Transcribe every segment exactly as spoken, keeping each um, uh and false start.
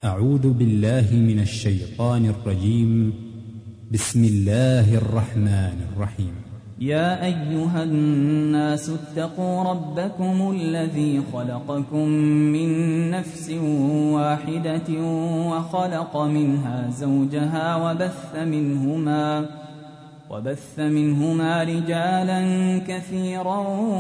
أعوذ بالله من الشيطان الرجيم. بسم الله الرحمن الرحيم. يا أيها الناس اتقوا ربكم الذي خلقكم من نفس واحدة وخلق منها زوجها وبث منهما وبث منهما رجالا كثيرا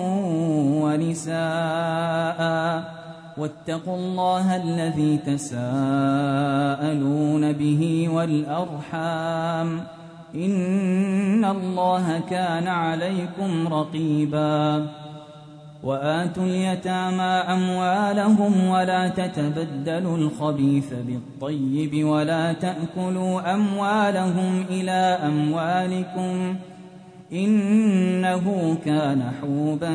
ونساء واتقوا الله الذي تساءلون به والأرحام إن الله كان عليكم رقيبا. وآتوا اليتامى أموالهم ولا تتبدلوا الخبيث بالطيب ولا تأكلوا أموالهم إلى أموالكم إنه كان حوبا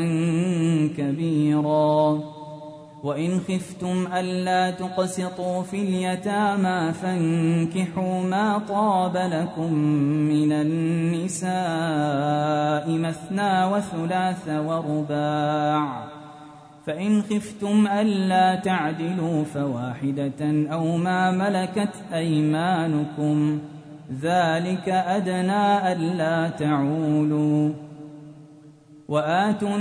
كبيرا. وإن خفتم ألا تقسطوا في اليتامى فانكحوا ما طاب لكم من النساء مثنى وثلاث ورباع، فإن خفتم ألا تعدلوا فواحدة أو ما ملكت أيمانكم ذلك أدنى ألا تعولوا. وآتوا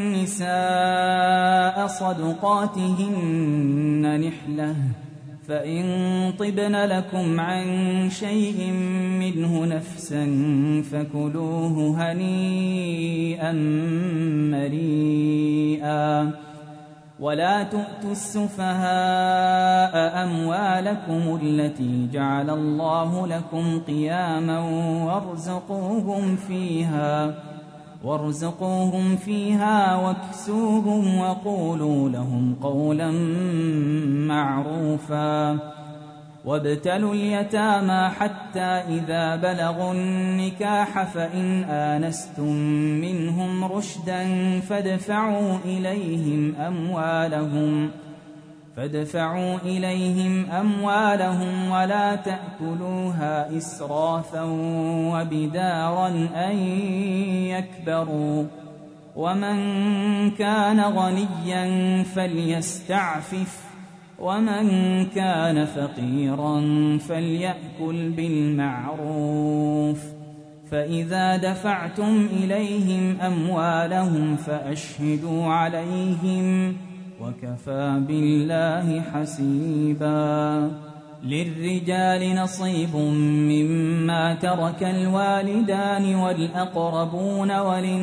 النساء صدقاتهن نحلة فإن طبن لكم عن شيء منه نفسا فكلوه هنيئا مريئا. ولا تؤتوا السفهاء أموالكم التي جعل الله لكم قياما وارزقوهم فيها وارزقوهم فيها واكسوهم وقولوا لهم قولا معروفا. وابتلوا اليتامى حتى إذا بلغوا النكاح فإن آنستم منهم رشدا فادفعوا إليهم أموالهم فادفعوا إليهم أموالهم ولا تأكلوها إسرافا وبدارا أن يكبروا. ومن كان غنيا فليستعفف ومن كان فقيرا فليأكل بالمعروف. فإذا دفعتم إليهم أموالهم فأشهدوا عليهم وكفى بالله حسيبا. للرجال نصيب مما ترك الوالدان والأقربون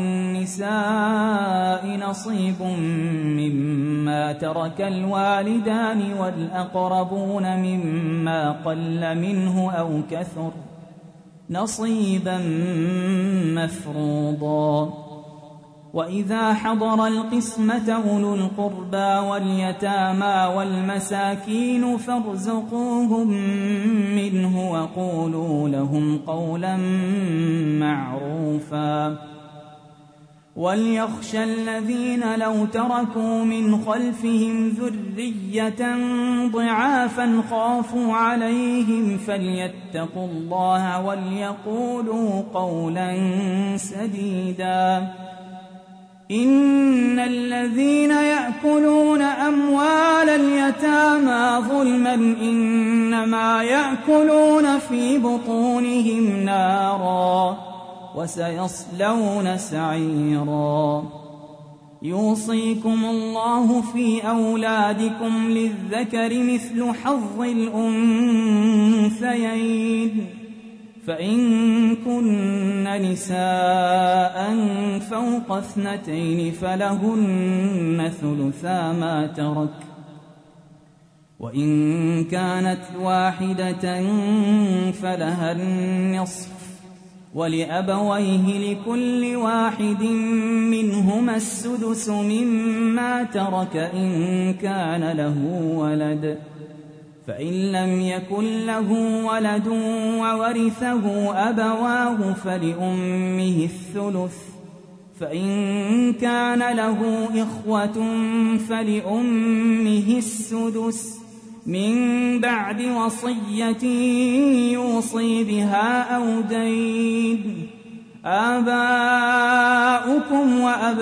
وللنساء نصيب مما ترك الوالدان والأقربون مما قل منه أو كثر نصيبا مفروضا. وإذا حضر القسمة أولو القربى واليتامى والمساكين فارزقوهم منه وقولوا لهم قولا معروفا. وليخشى الذين لو تركوا من خلفهم ذرية ضعافا خافوا عليهم فليتقوا الله وليقولوا قولا سديدا. إن الذين يأكلون أموال اليتامى ظلما إنما يأكلون في بطونهم نارا وسيصلون سعيرا. يوصيكم الله في أولادكم للذكر مثل حظ الأنثيين فإن كن نساء فوق اثنتين فلهن ثلثا ما ترك وإن كانت واحدة فلها النصف ولأبويه لكل واحد منهما السدس مما ترك إن كان له ولد فإن لم يكن له ولد وورثه أبواه فلأمه الثلث فإن كان له إخوة فلأمه السدس من بعد وصية يوصي بها أو دين. آباؤكم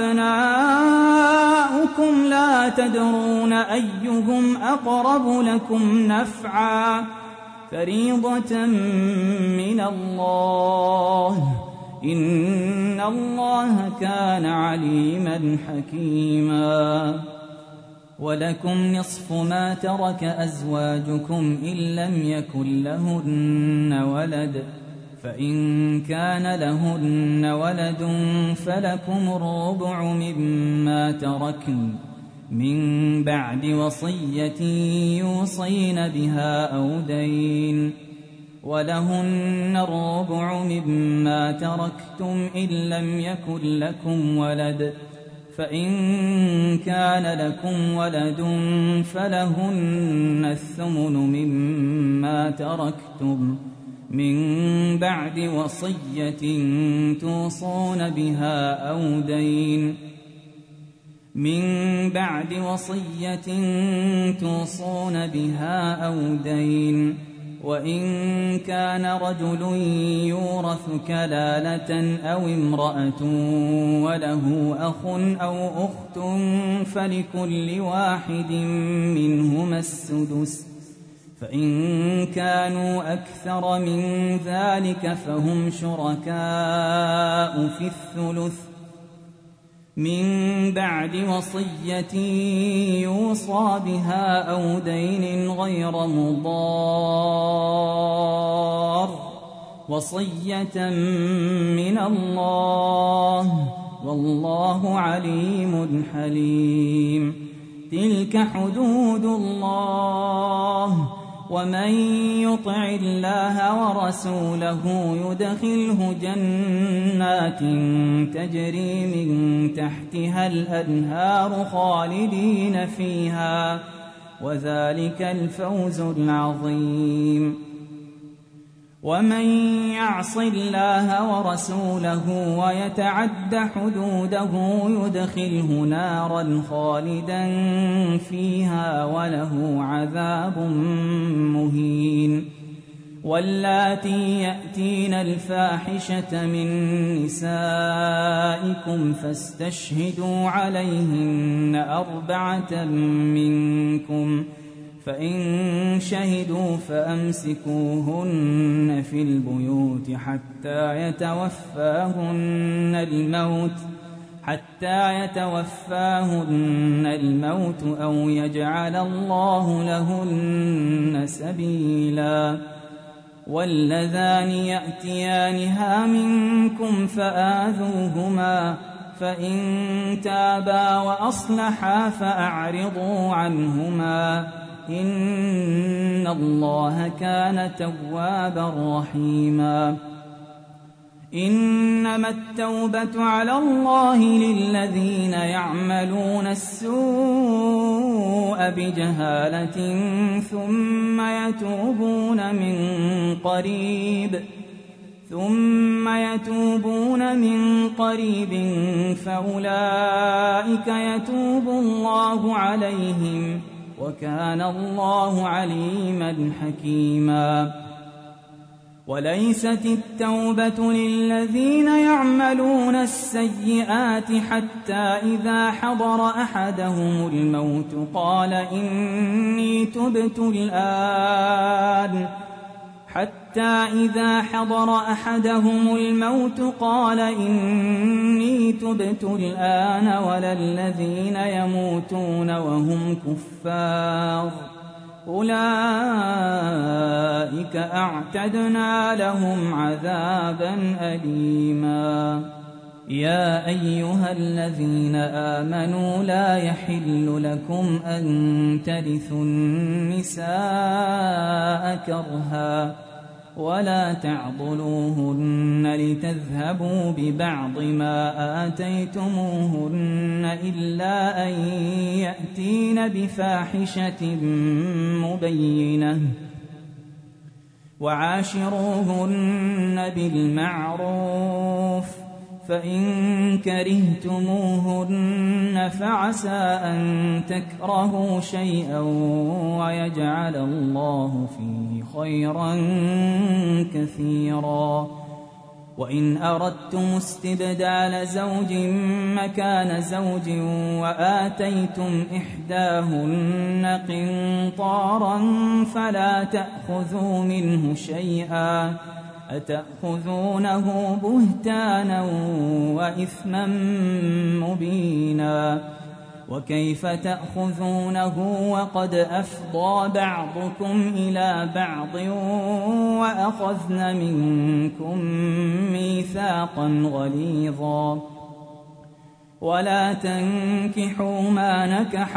وأبناؤكم لا تدرون أيهم أقرب لكم نفعا فريضة من الله إن الله كان عليما حكيما ولكم نصف ما ترك أزواجكم إن لم يكن لهن ولد فإن كان لهن ولد فلكم الربع مما تركن من بعد وصية يوصين بها أو دين ولهن الربع مما تركتم إن لم يكن لكم ولد فإن كان لكم ولد فلهن الثمن مما تركتم من بعد وصية توصون بها أو دين من بعد وصية توصون بها أو دين وإن كان رجل يورث كلالة أو امرأة وله أخ أو أخت فلكل واحد منهما السدس فإن كانوا أكثر من ذلك فهم شركاء في الثلث من بعد وصية يوصى بها أو دين غير مضار وصية من الله والله عليم حليم تلك حدود الله ومن يطع الله ورسوله يدخله جنات تجري من تحتها الأنهار خالدين فيها وذلك الفوز العظيم ومن يعص الله ورسوله ويتعد حدوده يدخله نارا خالدا فيها وله عذاب مهين واللاتي يأتين الفاحشة من نسائكم فاستشهدوا عليهن أربعة منكم فإن شهدوا فأمسكوهن في البيوت حتى يتوفاهن الموت حتى يتوفاهن الموت أو يجعل الله لهن سبيلا واللذان يأتيانها منكم فآذوهما فإن تابا وأصلحا فأعرضوا عنهما إن الله كان توابا رحيما إنما التوبة على الله للذين يعملون السوء بجهالة ثم يتوبون من قريب ثم يتوبون من قريب فأولئك يتوب الله عليهم وكان الله عليما حكيما وليست التوبة للذين يعملون السيئات حتى إذا حضر أحدهم الموت قال إني تبت الآن حتى إذا حضر أحدهم الموت قال إني تبت الآن ولا الذين يموتون وهم كفار أولئك أعتدنا لهم عذابا أليما يا أيها الذين آمنوا لا يحل لكم أن ترثوا النساء كرها ولا تعضلوهن لتذهبوا ببعض ما آتيتموهن إلا أن يأتين بفاحشة مبينة وعاشروهن بالمعروف فإن كرهتموهن فعسى أن تكرهوا شيئا ويجعل الله فيه خيرا كثيرا وإن أردتم استبدال زوج مكان زوج وآتيتم إحداهن قنطارا فلا تأخذوا منه شيئا أتأخذونه بهتانا وإثما مبينا وكيف تأخذونه وقد أفضى بعضكم إلى بعض وأخذن منكم ميثاقا غليظا ولا تنكحوا ما نكح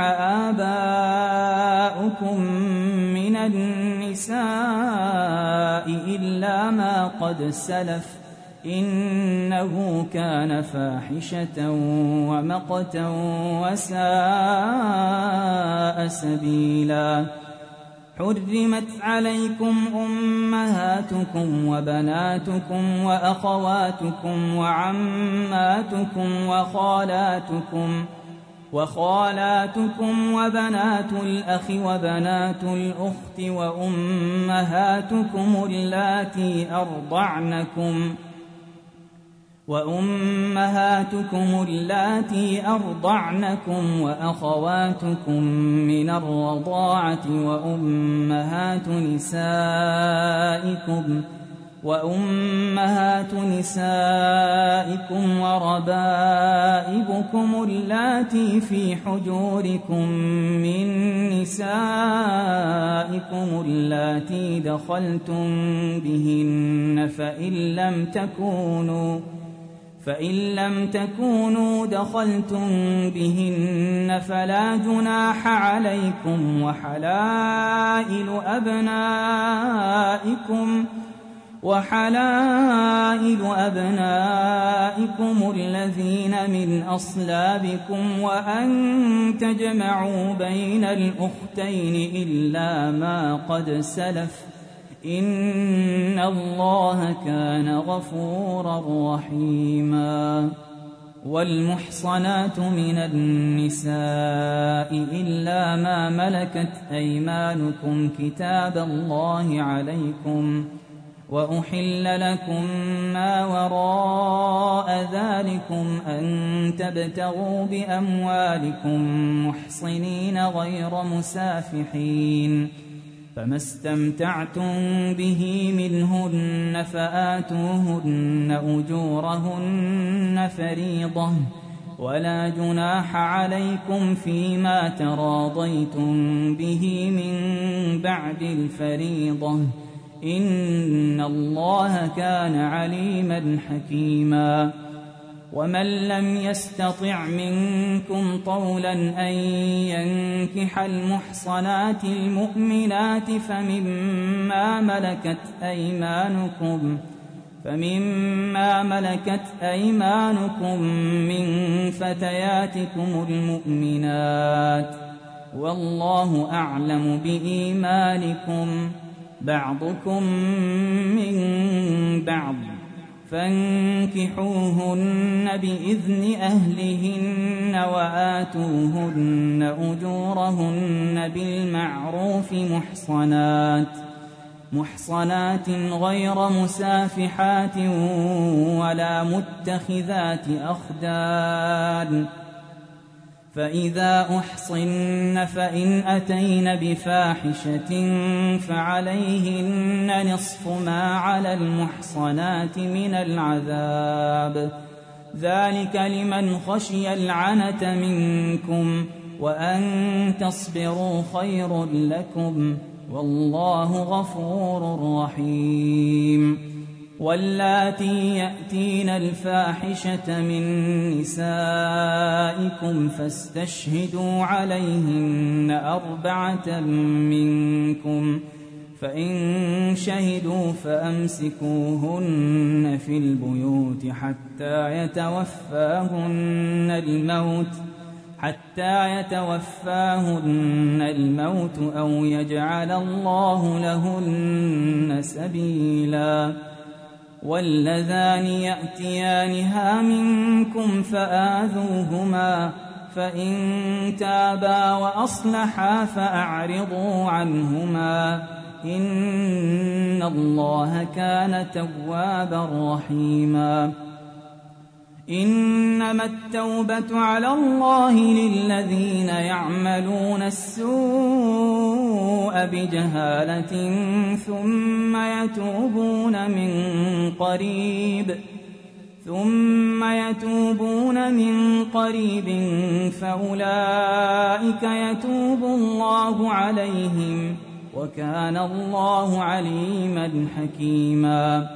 آباؤكم من النساء إلا ما قد سلف إنه كان فاحشة ومقتا وساء سبيلا حرمت عليكم أمهاتكم وبناتكم وأخواتكم وعماتكم وخالاتكم وخالاتكم وبنات الأخ وبنات الأخت وأمهاتكم اللاتي أرضعنكم وأمهاتكم اللاتي أرضعنكم وأخواتكم من الرضاعة وأمهات نسائكم وأمهات نسائكم وربائبكم اللاتي في حجوركم من نسائكم اللاتي دخلتم بهن فإن لم تكونوا فإن لم تكونوا دخلتم بهن فلا جناح عليكم وحلائل أبنائكم وحلائل أبنائكم الذين من أصلابكم وأن تجمعوا بين الأختين إلا ما قد سلف إن الله كان غفورا رحيما والمحصنات من النساء إلا ما ملكت أيمانكم كتاب الله عليكم وأحل لكم ما وراء ذلكم أن تبتغوا بأموالكم محصنين غير مسافحين فما استمتعتم به منهن فآتوهن أجورهن فريضة ولا جناح عليكم فيما تراضيتم به من بعد الفريضة إن الله كان عليما حكيما ومن لم يستطع منكم طولا أن ينكح المحصنات المؤمنات فمما ملكت أيمانكم فمما ملكت أيمانكم من فتياتكم المؤمنات والله أعلم بإيمانكم بعضكم من بعض فانكحوهن بإذن أهلهن وآتوهن أجورهن بالمعروف محصنات محصنات غير مسافحات ولا متخذات أخدان فإذا أحصن فإن أتين بفاحشة فعليهن نصف ما على المحصنات من العذاب ذلك لمن خشي العنة منكم وأن تصبروا خير لكم والله غفور رحيم واللاتي يأتين الفاحشة من نسائكم فاستشهدوا عليهن أربعة منكم فإن شهدوا فأمسكوهن في البيوت حتى يتوفاهن الموت حتى يتوفاهن الموت أو يجعل الله لهن سبيلا واللذان يأتيانها منكم فآذوهما فإن تابا وأصلحا فأعرضوا عنهما إن الله كان توابا رحيما إنما التوبة على الله للذين يعملون السوء بجهالة ثم يتوبون من قريب ثم يتوبون من قريب فأولئك يتوب الله عليهم وكان الله عليما حكيما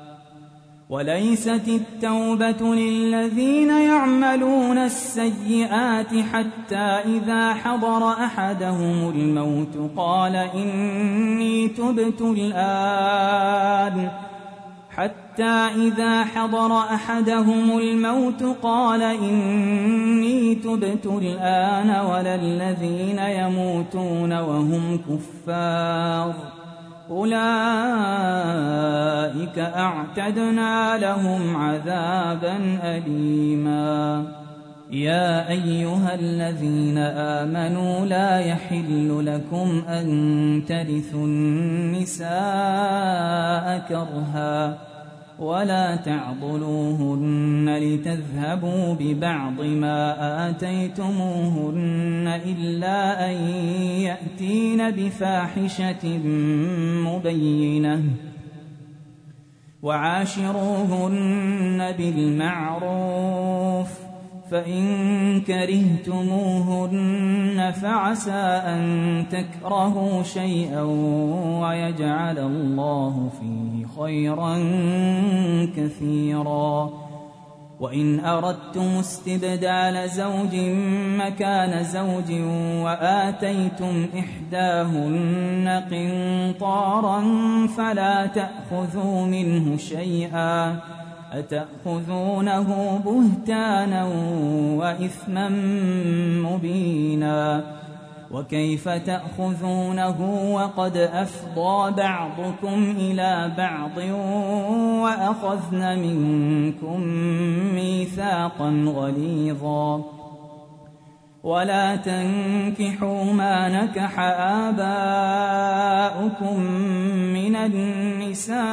وليست التوبة للذين يعملون السيئات حتى إذا حضر أحدهم الموت قال إني تبت الآن حتى إذا حضر أحدهم الموت قال إني تبت الآن ولا الذين يموتون وهم كفار أولئك أعتدنا لهم عذابا أليما يا أيها الذين آمنوا لا يحل لكم أن ترثوا النساء كرها ولا تعضلوهن لتذهبوا ببعض ما آتيتموهن إلا أن يأتين بفاحشة مبينة وعاشروهن بالمعروف فإن كرهتموهن فعسى أن تكرهوا شيئا ويجعل الله فيه خيرا كثيرا وإن أردتم استبدال زوج مكان زوج وآتيتم إحداهن قنطارا فلا تأخذوا منه شيئا أتأخذونه بهتانا وإثما مبينا وكيف تأخذونه وقد أفضى بعضكم إلى بعض وأخذن منكم ميثاقا غليظا ولا تنكحوا ما نكح آباؤكم من النساء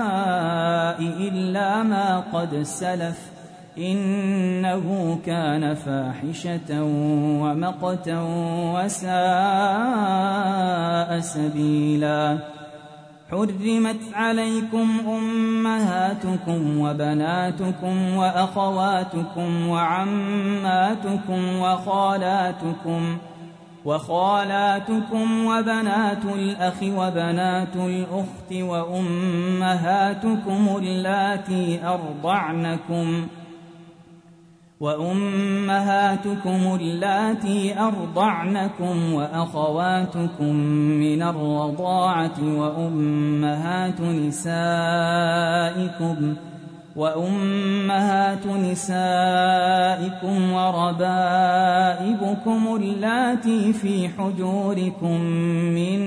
إلا ما قد سلف إنه كان فاحشة ومقتا وساء سبيلا حرمت عليكم أمهاتكم وبناتكم وأخواتكم وعماتكم وخالاتكم وخالاتكم وبنات الأخ وبنات الأخت وأمهاتكم اللاتي أرضعنكم وأمهاتكم اللاتي أرضعنكم وأخواتكم من الرضاعة وأمهات نسائكم وأمهات نسائكم وربائبكم اللاتي في حجوركم من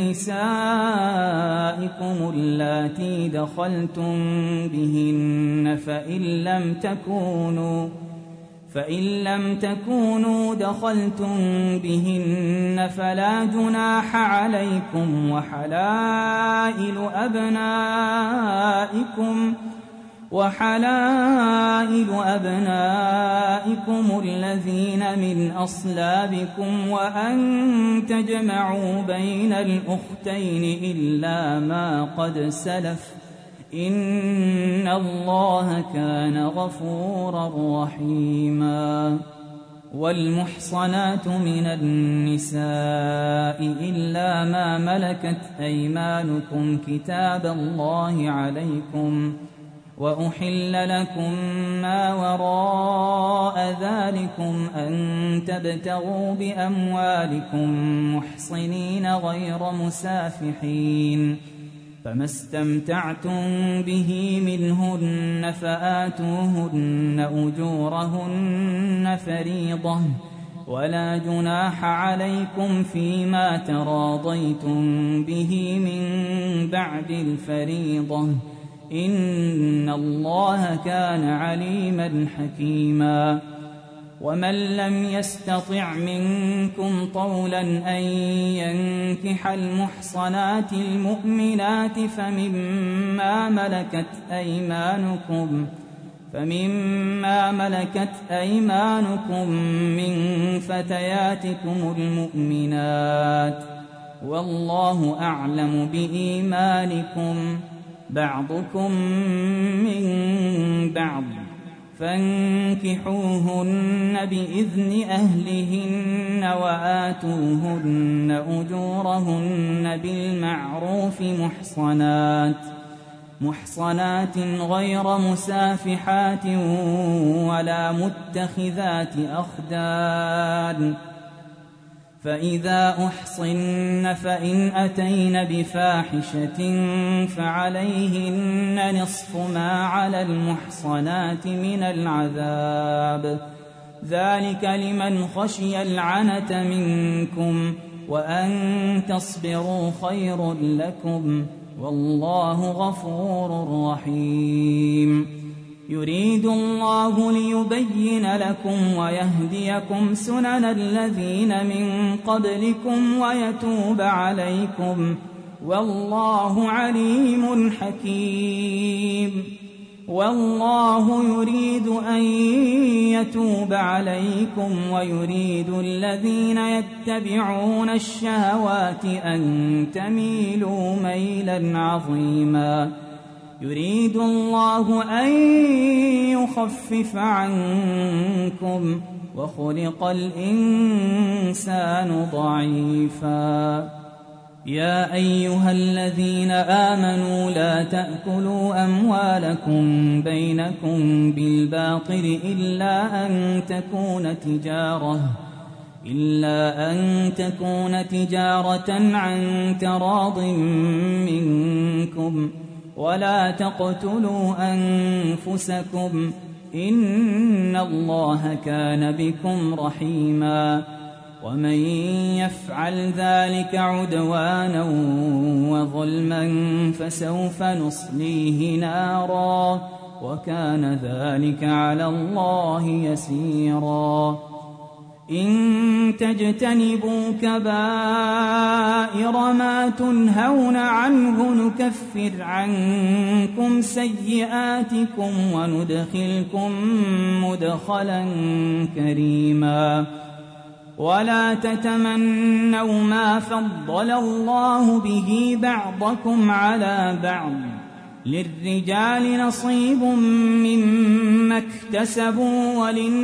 نسائكم اللاتي دخلتم بهن فإن لم تكونوا فإن لم تكونوا دخلتم بهن فلا جناح عليكم وحلائل أبنائكم وحلائل أبنائكم الذين من أصلابكم وأن تجمعوا بين الأختين إلا ما قد سلف إن الله كان غفورا رحيما والمحصنات من النساء إلا ما ملكت أيمانكم كتاب الله عليكم وأحل لكم ما وراء ذلكم أن تبتغوا بأموالكم محصنين غير مسافحين فما استمتعتم به منهن فآتوهن أجورهن فريضة ولا جناح عليكم فيما تراضيتم به من بعد الفريضة إن الله كان عليما حكيما ومن لم يستطع منكم طولا أن ينكح المحصنات المؤمنات فمما ملكت أيمانكم فمما ملكت أيمانكم من فتياتكم المؤمنات والله أعلم بإيمانكم بعضكم من بعض فانكحوهن بإذن أهلهن وآتوهن أجورهن بالمعروف محصنات محصنات غير مسافحات ولا متخذات أخدان فإذا أحصن فإن أتين بفاحشة فعليهن نصف ما على المحصنات من العذاب ذلك لمن خشي العنة منكم وأن تصبروا خير لكم والله غفور رحيم يريد الله ليبين لكم ويهديكم سنن الذين من قبلكم ويتوب عليكم والله عليم حكيم والله يريد أن يتوب عليكم ويريد الذين يتبعون الشهوات أن تميلوا ميلا عظيما يريد الله أن يخفف عنكم وخلق الإنسان ضعيفا يا أيها الذين آمنوا لا تأكلوا أموالكم بينكم بالباطل إلا أن تكون تجارة إلا أن تكون تجارة عن تراض منكم ولا تقتلوا أنفسكم إن الله كان بكم رحيما ومن يفعل ذلك عدوانا وظلما فسوف نصليه نارا وكان ذلك على الله يسيرا إن تجتنبوا كبائر ما تنهون عنه نكفر عنكم سيئاتكم وندخلكم مدخلا كريما ولا تتمنوا ما فضل الله به بعضكم على بعض للرجال نصيب مما اكتسبوا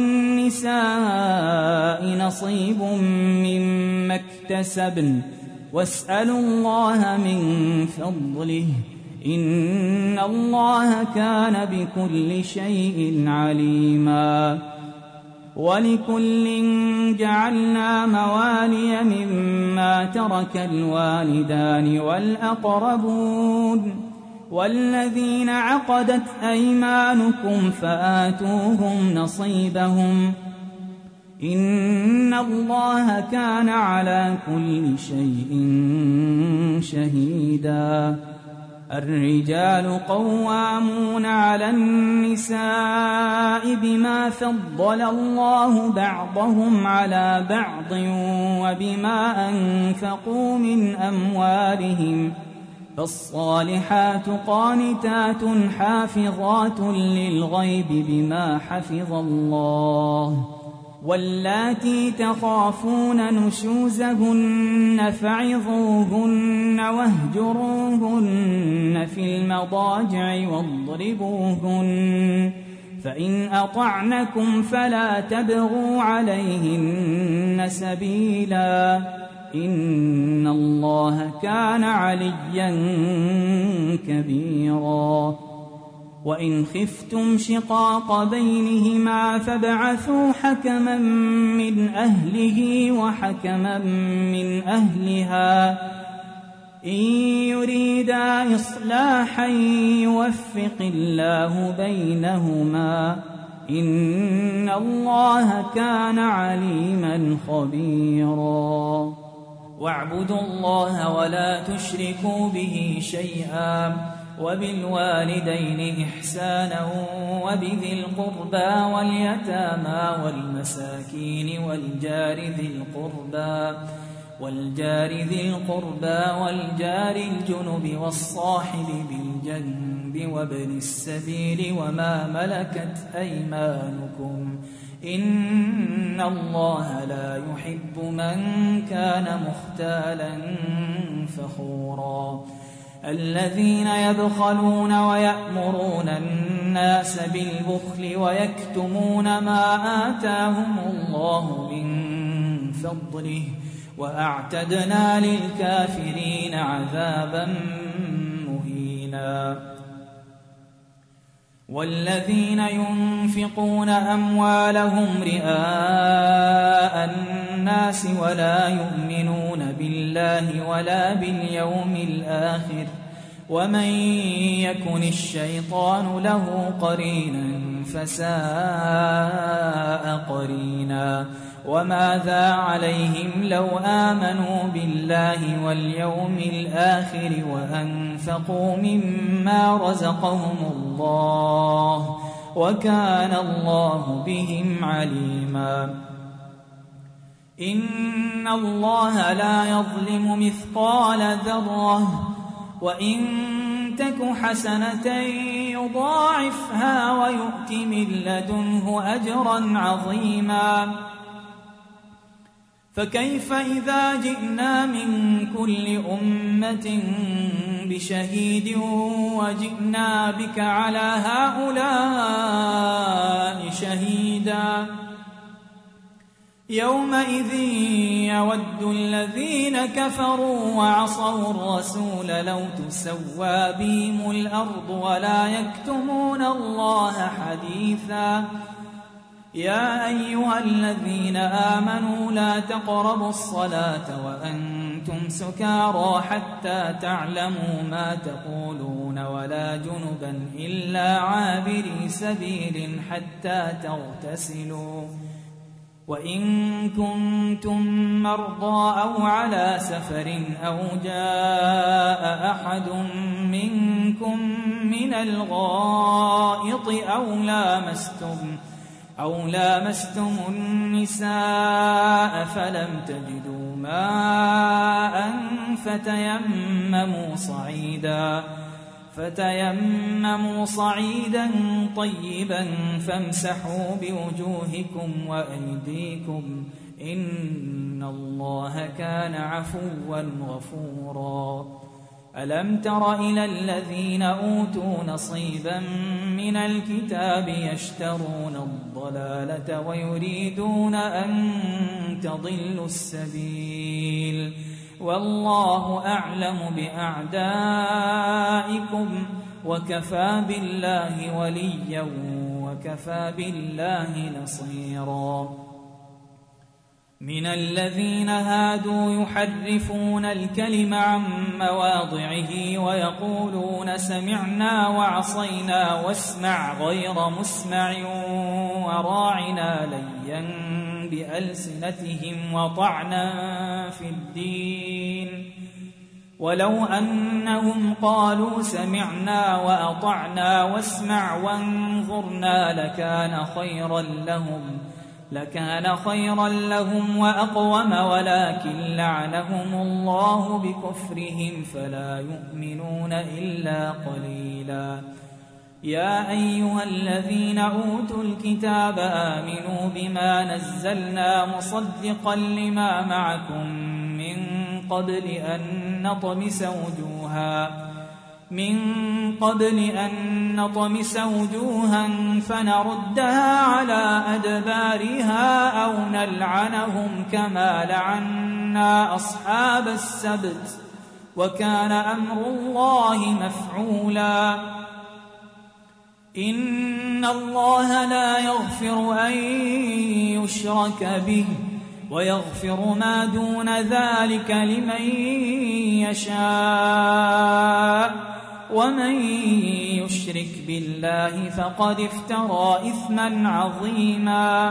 وللنساء نصيب مما اكتسبن واسألوا الله من فضله إن الله كان بكل شيء عليما ولكل جعلنا موالي مما ترك الوالدان والأقربون والذين عقدت أيمانكم فآتوهم نصيبهم إن الله كان على كل شيء شهيدا الرجال قوامون على النساء بما فضل الله بعضهم على بعض وبما أنفقوا من أموالهم فالصالحات قانتات حافظات للغيب بما حفظ الله واللاتي تخافون نشوزهن فعظوهن واهجروهن في المضاجع واضربوهن فإن أطعنكم فلا تبغوا عليهن سبيلا إن الله كان عليا كبيرا وإن خفتم شقاق بينهما فابعثوا حكما من أهله وحكما من أهلها إن يريدا إصلاحا يوفق الله بينهما إن الله كان عليما خبيرا واعبدوا الله ولا تشركوا به شيئا وبالوالدين إحسانا وبذي القربى واليتامى والمساكين والجار ذي القربى والجار ذي القربى والجار الجنب والصاحب بالجنب وابن السبيل وما ملكت أيمانكم إن الله لا يحب من كان مختالا فخورا الذين يبخلون ويأمرون الناس بالبخل ويكتمون ما آتاهم الله من فضله وأعتدنا للكافرين عذابا مهينا والذين ينفقون أموالهم رئاء الناس ولا يؤمنون بالله ولا باليوم الآخر ومن يكن الشيطان له قرينا فساء قرينا وماذا عليهم لو آمنوا بالله واليوم الآخر وأنفقوا مما رزقهم الله وكان الله بهم عليما إن الله لا يظلم مثقال ذرة وإن تك حسنة يضاعفها ويؤت من لدنه أجرا عظيما فكيف إذا جئنا من كل أمة بشهيد وجئنا بك على هؤلاء شهيدا يومئذ يود الذين كفروا وعصوا الرسول لو تسوى بهم الأرض ولا يكتمون الله حديثا يا أيها الذين آمنوا لا تقربوا الصلاة وأنتم سكارى حتى تعلموا ما تقولون ولا جنبا إلا عابري سبيل حتى تغتسلوا وإن كنتم مرضى أو على سفر أو جاء أحد منكم من الغائط أو لامستم أو لامستم النساء فلم تجدوا ماء فتيمموا صعيدا فتيمموا صعيدا طيبا فامسحوا بوجوهكم وأيديكم إن الله كان عفوا غفورا ألم تر إلى الذين أوتوا نصيبا من الكتاب يشترون الضلالة ويريدون أن تضلوا السبيل والله أعلم بأعدائكم وكفى بالله وليا وكفى بالله نصيرا من الذين هادوا يحرفون الكلم عن مواضعه ويقولون سمعنا وعصينا واسمع غير مسمع وراعنا ليا بألسنتهم وطعنا في الدين ولو أنهم قالوا سمعنا وأطعنا واسمع وانظرنا لكان خيرا لهم لكان خيرا لهم وأقوم ولكن لعنهم الله بكفرهم فلا يؤمنون إلا قليلا يا أيها الذين أوتوا الكتاب آمنوا بما نزلنا مصدقا لما معكم من قبل أن نطمس وجوها من قبل أن نطمس وجوها فنردها على أدبارها أو نلعنهم كما لعنا أصحاب السبت وكان أمر الله مفعولا إن الله لا يغفر أن يشرك به ويغفر ما دون ذلك لمن يشاء ومن يشرك بالله فقد افترى إثما عظيما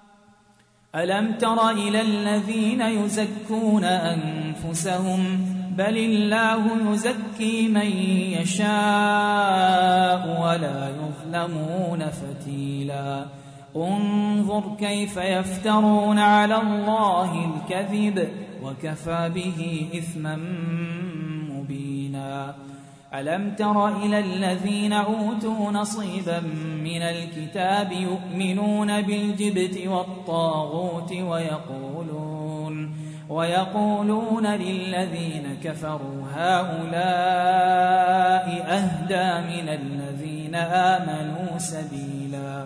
ألم تر إلى الذين يزكون أنفسهم بل الله يزكي من يشاء ولا يظلمون فتيلا انظر كيف يفترون على الله الكذب وكفى به إثما مبينا ألم تر إلى الذين أوتوا نصيبا من الكتاب يؤمنون بالجبت والطاغوت ويقولون ويقولون للذين كفروا هؤلاء أهدى من الذين آمنوا سبيلا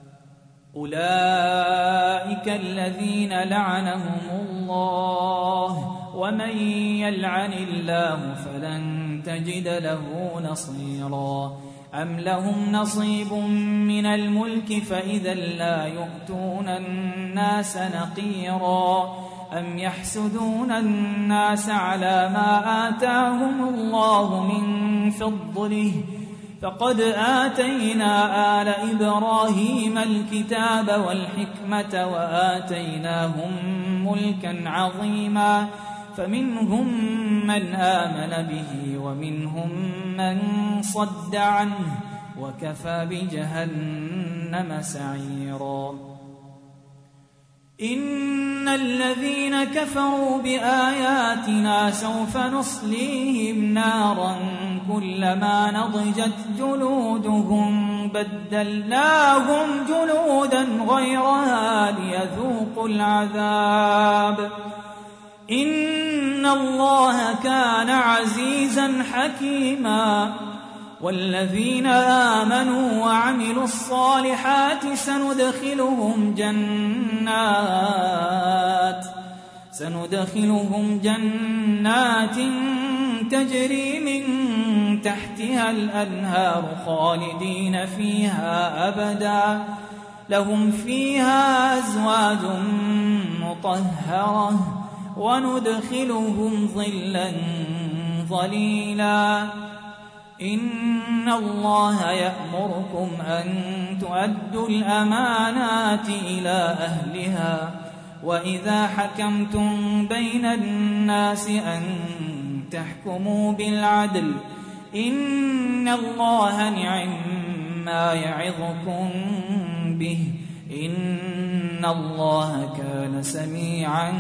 أولئك الذين لعنهم الله ومن يلعن الله فلن تجد له نصيرا أم لهم نصيب من الملك فإذا لا يؤتون الناس نقيرا أم يحسدون الناس على ما آتاهم الله من فضله فقد آتينا آل إبراهيم الكتاب والحكمة وآتيناهم ملكا عظيما فمنهم من آمن به ومنهم من صد عنه وكفى بجهنم سعيرا إن الذين كفروا بآياتنا سوف نصليهم نارا كلما نضجت جلودهم بدلناهم جلودا غيرها ليذوقوا العذاب إن الله كان عزيزا حكيما والذين آمنوا وعملوا الصالحات سندخلهم جنات سندخلهم جنات تجري من تحتها الأنهار خالدين فيها أبدا لهم فيها أزواج مطهرة وندخلهم ظلا ظليلا إن الله يأمركم أن تؤدوا الأمانات إلى أهلها وإذا حكمتم بين الناس أن تحكموا بالعدل إن الله نعم ما يعظكم به إن الله كان سميعا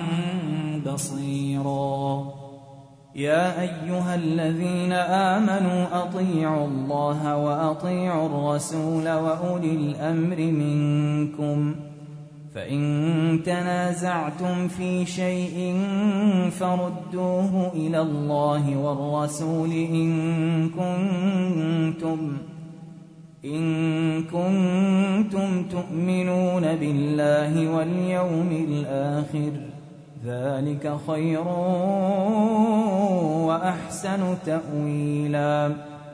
بصيرا يا أيها الذين آمنوا أطيعوا الله وأطيعوا الرسول وأولي الأمر منكم فإن تنازعتم في شيء فردوه إلى الله والرسول إن كنتم إن كنتم تؤمنون بالله واليوم الآخر ذلك خير وأحسن تأويلا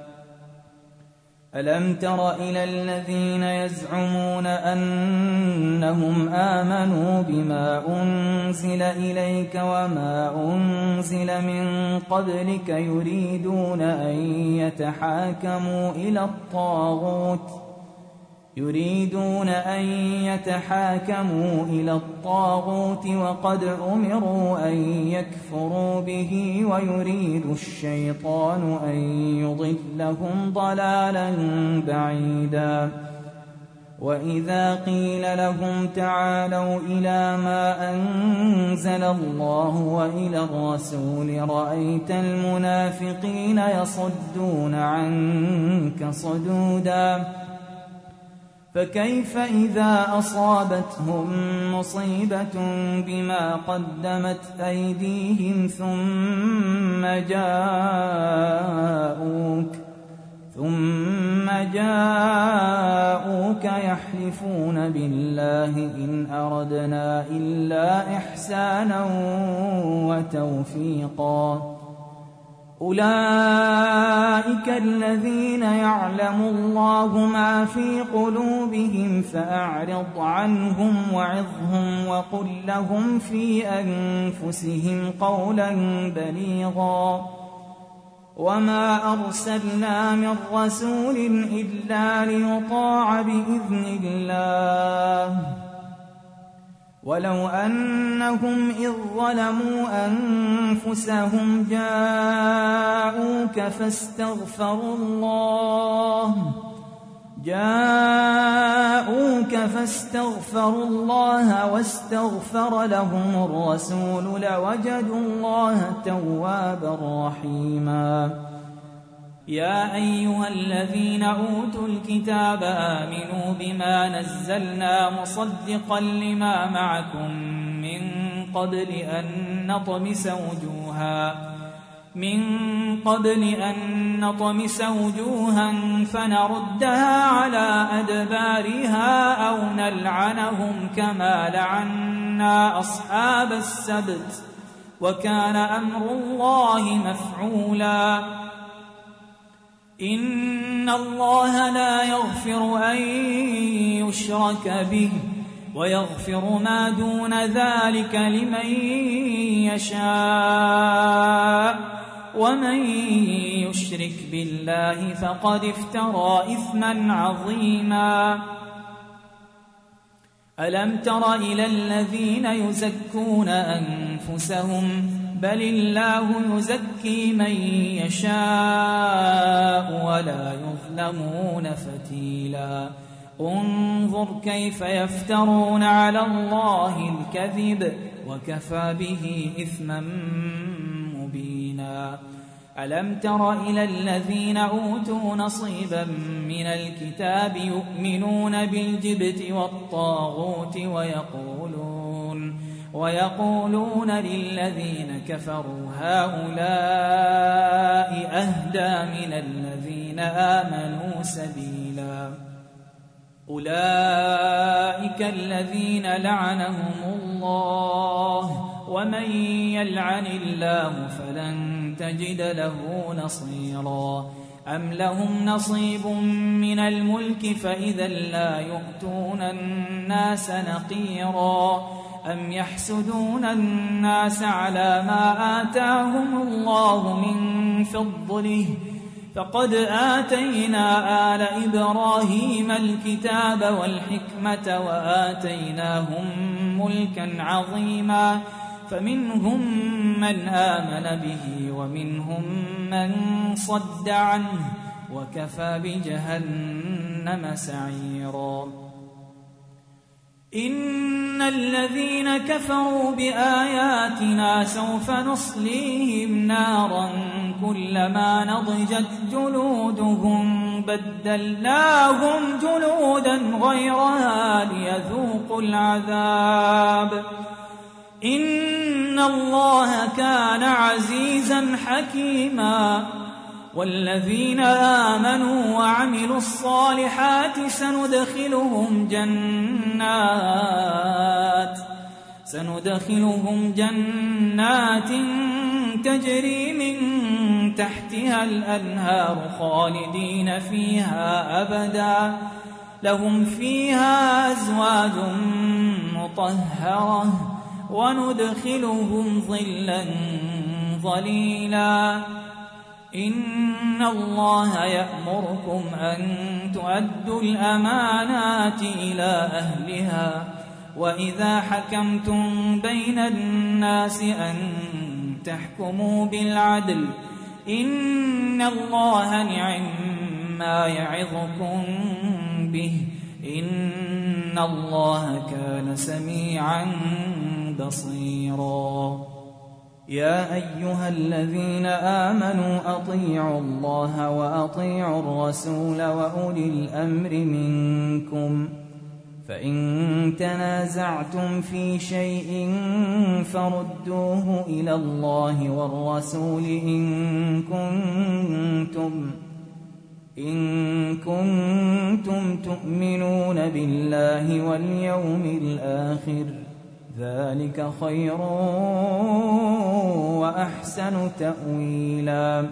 ألم تر إلى الذين يزعمون أنهم آمنوا بما أنزل إليك وما أنزل من قبلك يريدون أن يتحاكموا إلى الطاغوت يريدون أن يتحاكموا إلى الطاغوت وقد أمروا أن يكفروا به ويريد الشيطان أن يضلهم ضلالا بعيدا وإذا قيل لهم تعالوا إلى ما أنزل الله وإلى الرسول رأيت المنافقين يصدون عنك صدودا فكيف إذا أصابتهم مصيبة بما قدمت أيديهم ثم جاءوك ثم جاءوك يحلفون بالله إن أردنا إلا إحسانا وتوفيقا أولئك الذين يعلم الله ما في قلوبهم فأعرض عنهم وعظهم وقل لهم في أنفسهم قولا بليغا وما أرسلنا من رسول إلا ليطاع بإذن الله ولو أنهم إذ ظلموا أنفسهم جاءوك فاستغفروا الله جاءوك فاستغفروا الله واستغفر لهم الرسول لوجدوا الله توابا رحيما. يا أيها الذين أوتوا الكتاب آمنوا بما نزلنا مصدقا لما معكم من قبل أن نطمس وجوها من قبل أن نطمس وجوها فنردها على أدبارها أو نلعنهم كما لعنا أصحاب السبت وكان أمر الله مفعولا. إن الله لا يغفر أن يشرك به ويغفر ما دون ذلك لمن يشاء ومن يشرك بالله فقد افترى إثما عظيما. ألم تر إلى الذين يزكون أنفسهم بل الله يزكي من يشاء ولا يظلمون فتيلا. انظر كيف يفترون على الله الكذب وكفى به إثما مبينا. ألم تر إلى الذين أوتوا نصيبا من الكتاب يؤمنون بالجبت والطاغوت ويقولون ويقولون للذين كفروا هؤلاء أهدى من الذين آمنوا سبيلا. أولئك الذين لعنهم الله ومن يلعن الله فلن تجد له نصيرا. أم لهم نصيب من الملك فإذا لا يؤتون الناس نقيرا. أم يحسدون الناس على ما آتاهم الله من فضله فقد آتينا آل إبراهيم الكتاب والحكمة وآتيناهم ملكا عظيما. فمنهم من آمن به ومنهم من صد عنه وكفى بجهنم سعيرا. إن الذين كفروا بآياتنا سوف نصليهم نارا كلما نضجت جلودهم بدلناهم جلودا غيرها ليذوقوا العذاب إن الله كان عزيزا حكيما. والذين آمنوا وعملوا الصالحات سندخلهم جنات سندخلهم جنات تجري من تحتها الأنهار خالدين فيها أبدا لهم فيها أزواج مطهرة وندخلهم ظلا ظليلا. إن الله يأمركم أن تؤدوا الأمانات إلى أهلها وإذا حكمتم بين الناس أن تحكموا بالعدل إن الله نعما يعظكم به إن الله كان سميعا بصيرا. يا أيها الذين آمنوا أطيعوا الله وأطيعوا الرسول وأولي الأمر منكم فإن تنازعتم في شيء فردوه إلى الله والرسول إن كنتم إن كنتم تؤمنون بالله واليوم الآخر ذلك خير وأحسن تأويلا.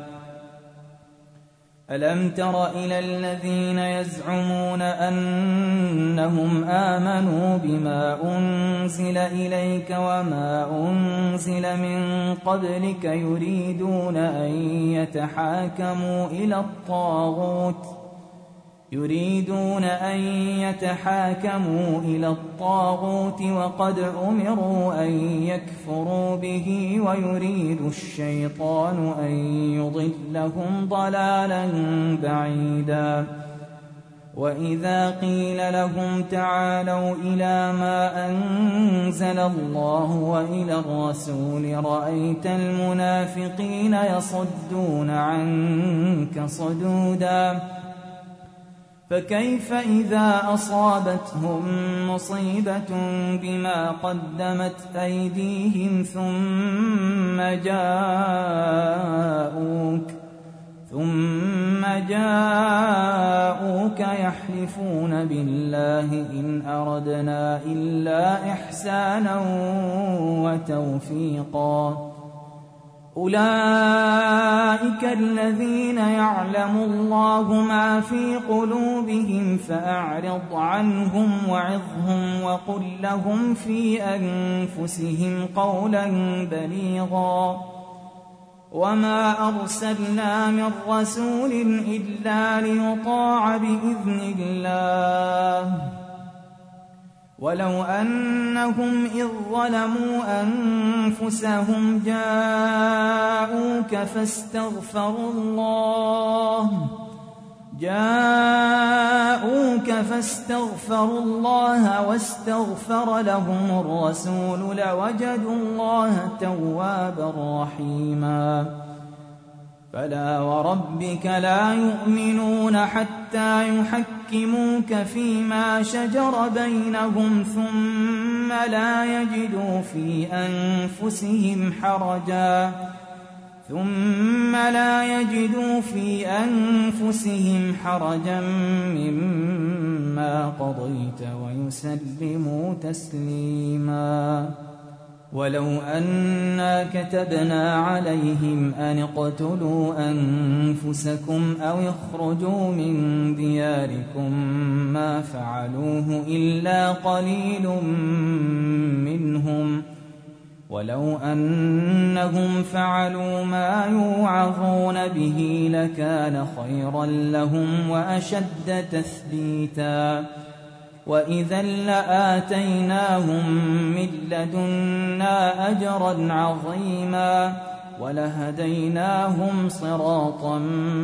ألم تر إلى الذين يزعمون أنهم آمنوا بما أنزل إليك وما أنزل من قبلك يريدون أن يتحاكموا إلى الطاغوت يريدون أن يتحاكموا إلى الطاغوت وقد أمروا أن يكفروا به ويريد الشيطان أن يضلهم ضلالا بعيدا وإذا قيل لهم تعالوا إلى ما أنزل الله وإلى الرسول رأيت المنافقين يصدون عنك صدودا فكيف إذا أصابتهم مصيبة بما قدمت أيديهم ثم جاءوك ثم جاءوك يحلفون بالله إن أردنا إلا إحسانا وتوفيقا أولئك الذين يعلم الله ما في قلوبهم فأعرض عنهم وعظهم وقل لهم في أنفسهم قولا بليغا وما أرسلنا من رسول إلا ليطاع بإذن الله ولو أنهم إذ ظلموا أنفسهم جاءوك فاستغفروا الله جاءوك فاستغفروا الله واستغفر لهم الرسول لوجدوا الله توابا رحيما فلا وربك لا يؤمنون حتى يحكموك فيما شجر بينهم ثم لا يجدوا في أنفسهم حرجا ثم لا يجدوا في أنفسهم حرجا مما قضيت ويسلموا تسليما ولو أنا كتبنا عليهم أن اقتلوا أنفسكم أو اخرجوا من دياركم ما فعلوه إلا قليل منهم ولو أنهم فعلوا ما يوعظون به لكان خيرا لهم وأشد تثبيتا وإذا لآتيناهم من لدنا أجرا عظيما ولهديناهم صراطا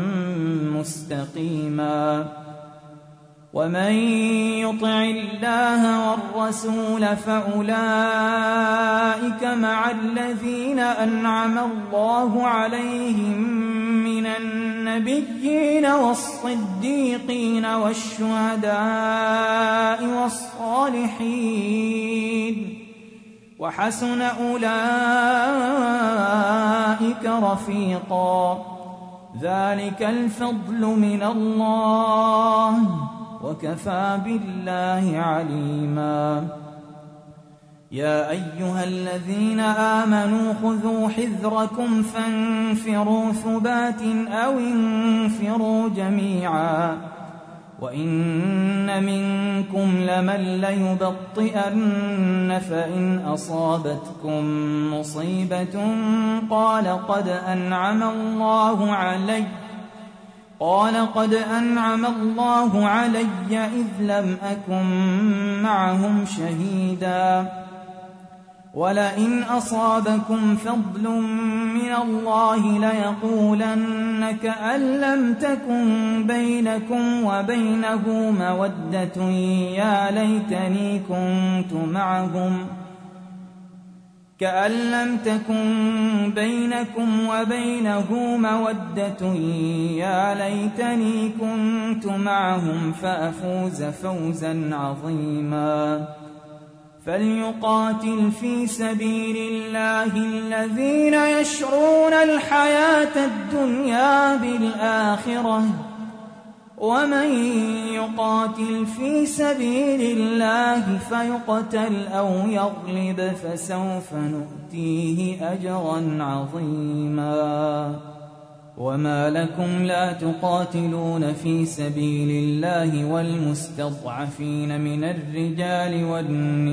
مستقيما ومن يطع الله والرسول فأولئك مع الذين أنعم الله عليهم من النبيين والصديقين والشهداء والصالحين وحسن أولئك رفيقا ذلك الفضل من الله وكفى بالله عليما يا أيها الذين آمنوا خذوا حذركم فانفروا ثبات أو انفروا جميعا وإن منكم لمن ليبطئن فإن أصابتكم مصيبة قال قد أنعم الله علي قال قد أنعم الله علي إذ لم أكن معهم شهيدا ولئن أصابكم فضل من الله ليقولن كأن لم تكن بينكم وبينه مودة يا ليتني كنت معهم كأن لم تكن بينكم وبينه مودة يا ليتني كنت معهم فأفوز فوزا عظيما فليقاتل في سبيل الله الذين يشرون الحياة الدنيا بالآخرة ومن يقاتل في سبيل الله فيقتل أو يغلب فسوف نؤتيه أجرا عظيما وما لكم لا تقاتلون في سبيل الله والمستضعفين من الرجال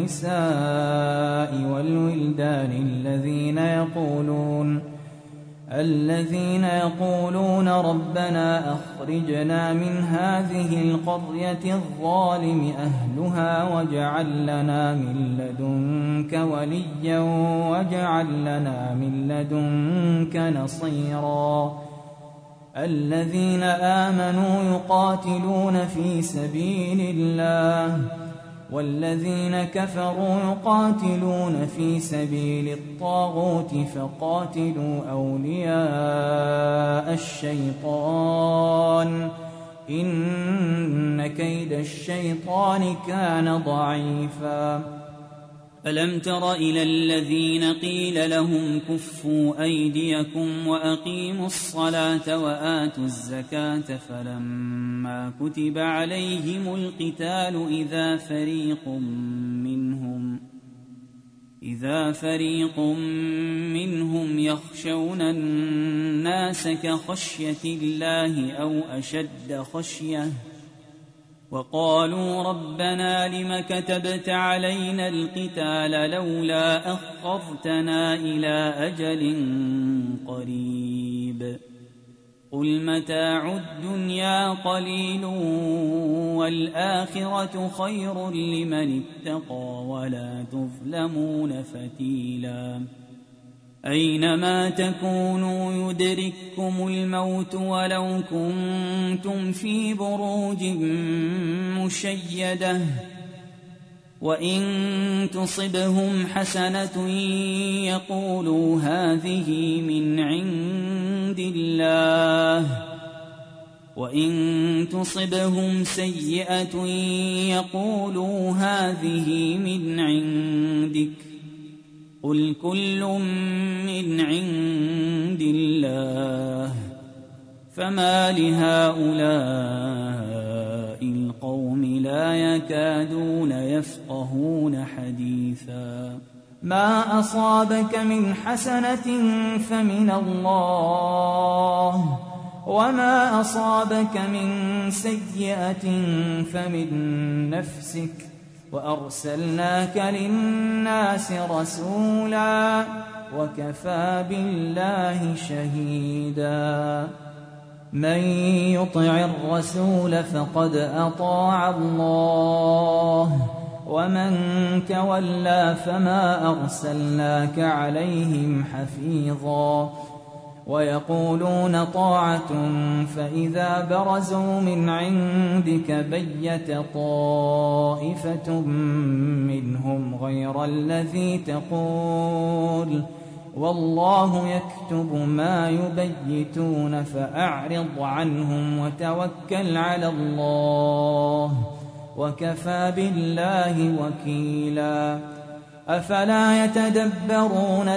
والنساء والولدان الذين يقولون الذين يقولون ربنا أخرجنا من هذه القرية الظالم أهلها واجعل لنا من لدنك وليا واجعل لنا من لدنك نصيرا الذين آمنوا يقاتلون في سبيل الله والذين كفروا يقاتلون في سبيل الطاغوت فقاتلوا أولياء الشيطان إن كيد الشيطان كان ضعيفا ألم تر إلى الذين قيل لهم كفوا أيديكم وأقيموا الصلاة وآتوا الزكاة فلما كتب عليهم القتال إذا فريق منهم إذا فريق منهم يخشون الناس كخشية الله أو أشد خشية وقالوا ربنا لم كتبت علينا القتال لولا أخرتنا إلى أجل قريب قل متاع الدنيا قليل والآخرة خير لمن اتقى ولا تظلمون فتيلا أينما تكونوا يدرككم الموت ولو كنتم في بروج مشيدة وإن تصبهم حسنة يقولوا هذه من عند الله وإن تصبهم سيئة يقولوا هذه من عندك قل كل من عند الله فما لهؤلاء القوم لا يكادون يفقهون حديثا ما أصابك من حسنة فمن الله وما أصابك من سيئة فمن نفسك وأرسلناك للناس رسولا وكفى بالله شهيدا من يطع الرسول فقد أطاع الله ومن تولى فما أرسلناك عليهم حفيظا ويقولون طاعة فإذا برزوا من عندك بيت طائفة منهم غير الذي تقول والله يكتب ما يبيتون فأعرض عنهم وتوكل على الله وكفى بالله وكيلا أفلا يتدبرون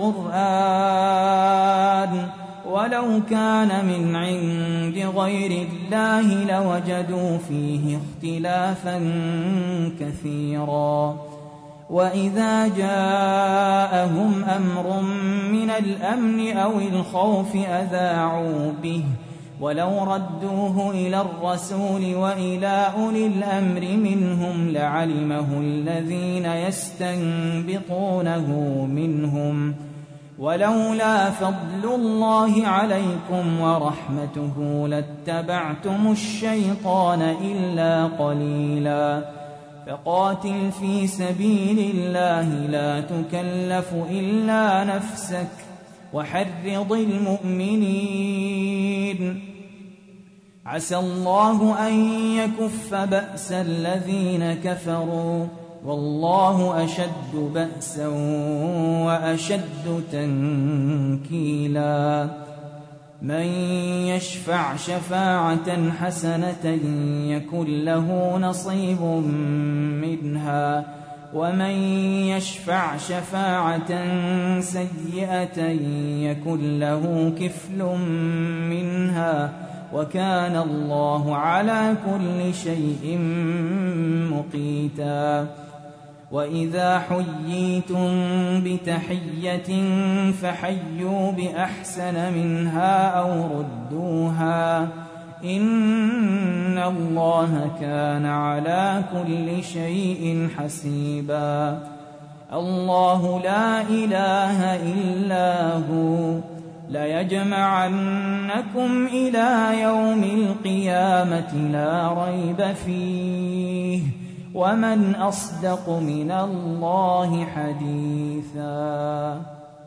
القرآن ولو كان من عند غير الله لوجدوا فيه اختلافا كثيرا وإذا جاءهم أمر من الأمن أو الخوف أذاعوا به ولو ردوه إلى الرسول وإلى أولي الأمر منهم لعلمه الذين يستنبطونه منهم ولولا فضل الله عليكم ورحمته لاتبعتم الشيطان إلا قليلا فقاتل في سبيل الله لا تكلف إلا نفسك وحرض المؤمنين عسى الله أن يكف بأس الذين كفروا والله أشد بأسا وأشد تنكيلا من يشفع شفاعة حسنة يكن له نصيب منها ومن يشفع شفاعة سيئة يكن له كفل منها وكان الله على كل شيء مقيتا وإذا حييتم بتحية فحيوا بأحسن منها أو ردوها إن الله كان على كل شيء حسيبا الله لا إله إلا هو ليجمعنكم إلى يوم القيامة لا ريب فيه ومن أصدق من الله حديثا.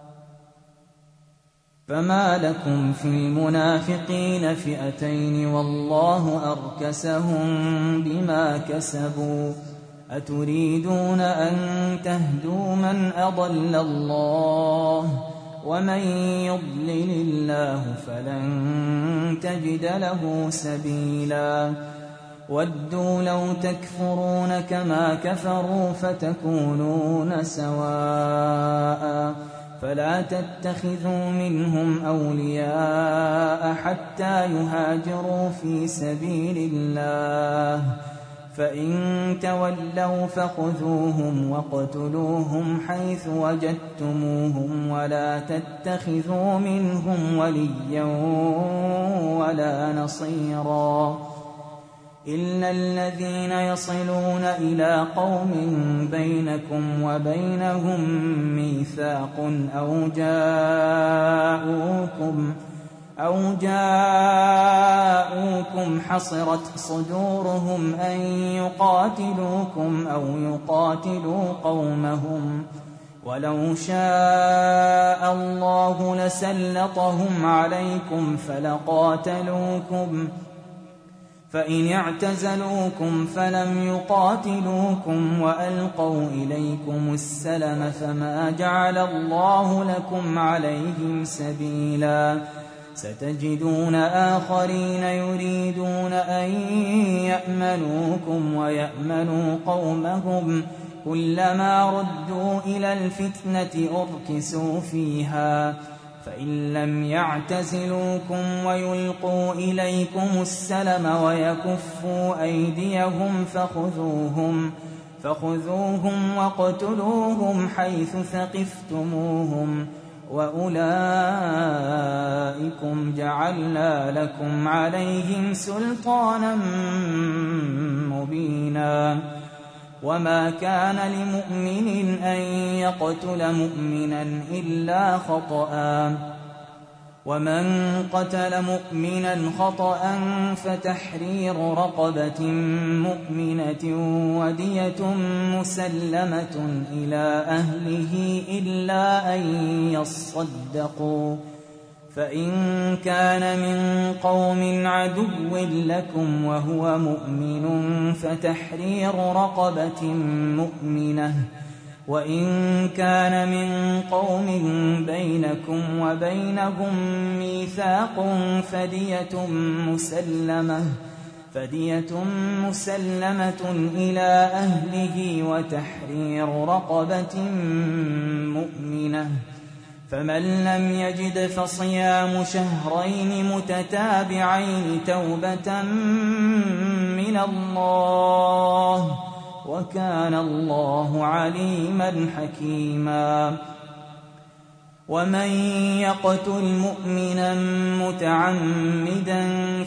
فما لكم في المنافقين فئتين والله أركسهم بما كسبوا أتريدون أن تهدوا من أضل الله ومن يضلل الله فلن تجد له سبيلا. ودوا لو تكفرون كما كفروا فتكونون سواء فلا تتخذوا منهم أولياء حتى يهاجروا في سبيل الله فإن تولوا فخذوهم واقتلوهم حيث وجدتموهم ولا تتخذوا منهم وليا ولا نصيرا إلا الذين يصلون إلى قوم بينكم وبينهم ميثاق أو جاءوكم أو جاءوكم حصرت صدورهم أن يقاتلوكم أو يقاتلوا قومهم ولو شاء الله لسلطهم عليكم فلقاتلوكم فإن اعتزلوكم فلم يقاتلوكم وألقوا إليكم السلم فما جعل الله لكم عليهم سبيلا. ستجدون آخرين يريدون أن يأمنوكم ويأمنوا قومهم كلما ردوا إلى الفتنة أركسوا فيها فإن لم يعتزلوكم ويلقوا إليكم السلم ويكفوا أيديهم فخذوهم فخذوهم واقتلوهم حيث ثقفتموهم وأولئكم جعلنا لكم عليهم سلطانا مبينا. وما كان لمؤمن أن يقتل مؤمنا إلا خطأ ومن قتل مؤمنا خطأ فتحرير رقبة مؤمنة ودية مسلمة إلى أهله إلا أن يصدقوا فإن كان من قوم عدو لكم وهو مؤمن فتحرير رقبة مؤمنة وإن كان من قوم بينكم وبينهم ميثاق فدية مسلمة فدية مسلمة إلى أهله وتحرير رقبة مؤمنة فمن لم يجد فصيام شهرين متتابعين توبة من الله وكان الله عليما حكيما. ومن يقتل مؤمنا متعمدا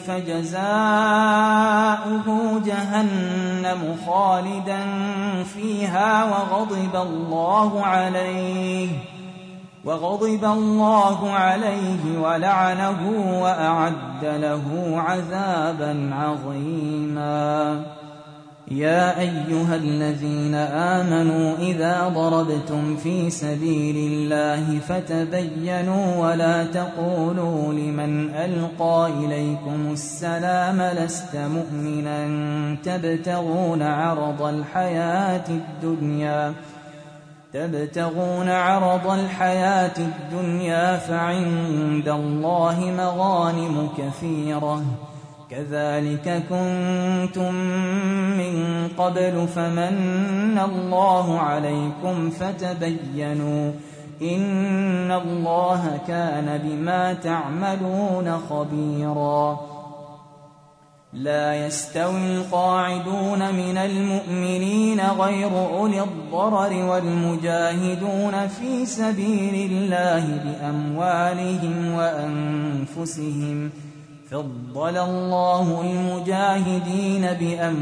فجزاؤه جهنم خالدا فيها وغضب الله عليه وغضب الله عليه ولعنه وأعد له عذابا عظيما. يا أيها الذين آمنوا إذا ضربتم في سبيل الله فتبينوا ولا تقولوا لمن ألقى إليكم السلام لست مؤمنا تبتغون عرض الحياة الدنيا تبتغون عرض الحياة الدنيا فعند الله مغانم كثيرة كذلك كنتم من قبل فمن الله عليكم فتبينوا إن الله كان بما تعملون خبيرا. لا يستوي القاعدون من المؤمنين غير أولي الضرر والمجاهدون في سبيل الله بأموالهم وأنفسهم فضل الله المجاهدين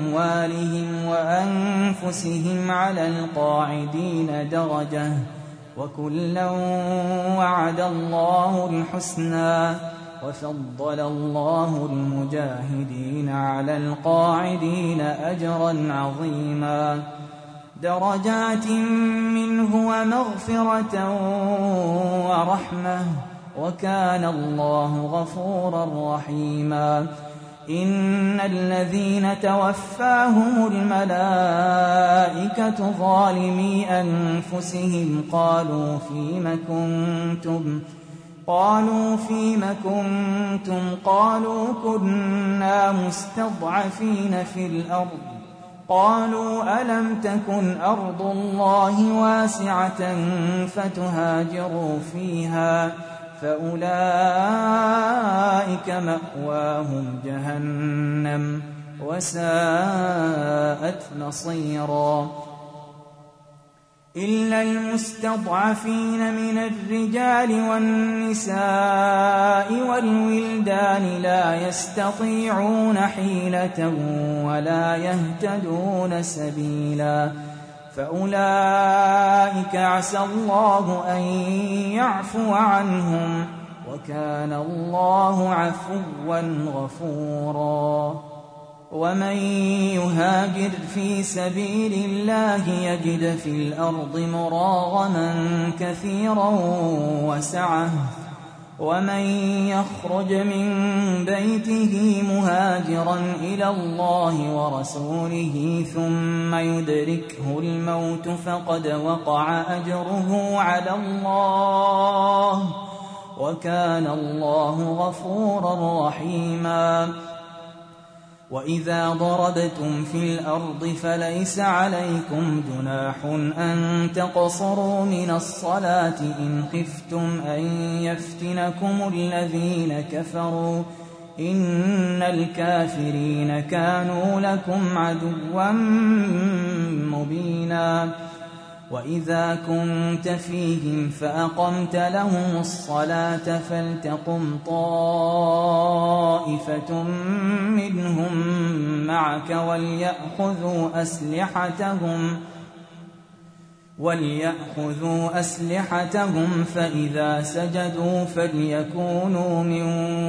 بأموالهم وأنفسهم على القاعدين درجة وكلا وعد الله الحسنى وفضل الله المجاهدين على القاعدين أجرا عظيما درجات منه ومغفرة ورحمة وكان الله غفورا رحيما إن الذين توفاهم الملائكة ظالمي أنفسهم قالوا فيم كنتم قالوا فيم كنتم قالوا كنا مستضعفين في الأرض قالوا ألم تكن أرض الله واسعة فتهاجروا فيها فأولئك مأواهم جهنم وساءت مصيرا إلا المستضعفين من الرجال والنساء والولدان لا يستطيعون حيلة ولا يهتدون سبيلا فأولئك عسى الله أن يعفو عنهم وكان الله عفوا غفورا ومن يهاجر في سبيل الله يجد في الأرض مراغما كثيرا وسعة ومن يخرج من بيته مهاجرا إلى الله ورسوله ثم يدركه الموت فقد وقع أجره على الله وكان الله غفورا رحيما وإذا ضربتم في الأرض فليس عليكم جناح أن تقصروا من الصلاة إن خفتم أن يفتنكم الذين كفروا إن الكافرين كانوا لكم عدوا مبينا وإذا كنت فيهم فأقمت لهم الصلاة فلتقم طائفة منهم معك وليأخذوا أسلحتهم وليأخذوا أسلحتهم فإذا سجدوا فليكونوا من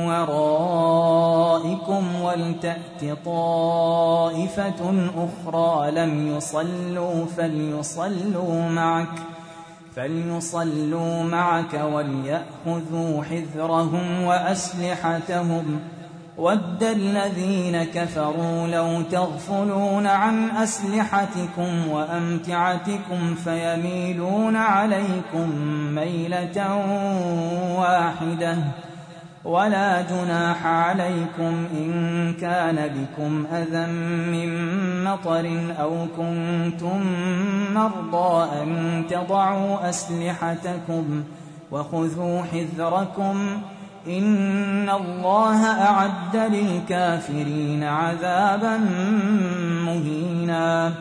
ورائكم ولتأت طائفة أخرى لم يصلوا فليصلوا معك فليصلوا معك وليأخذوا حذرهم وأسلحتهم ود الذين كفروا لو تغفلون عن أسلحتكم وأمتعتكم فيميلون عليكم ميلة واحدة ولا جناح عليكم إن كان بكم أذى من مطر أو كنتم مرضى أن تضعوا أسلحتكم وخذوا حذركم إن الله أعد للكافرين عذابا مهينا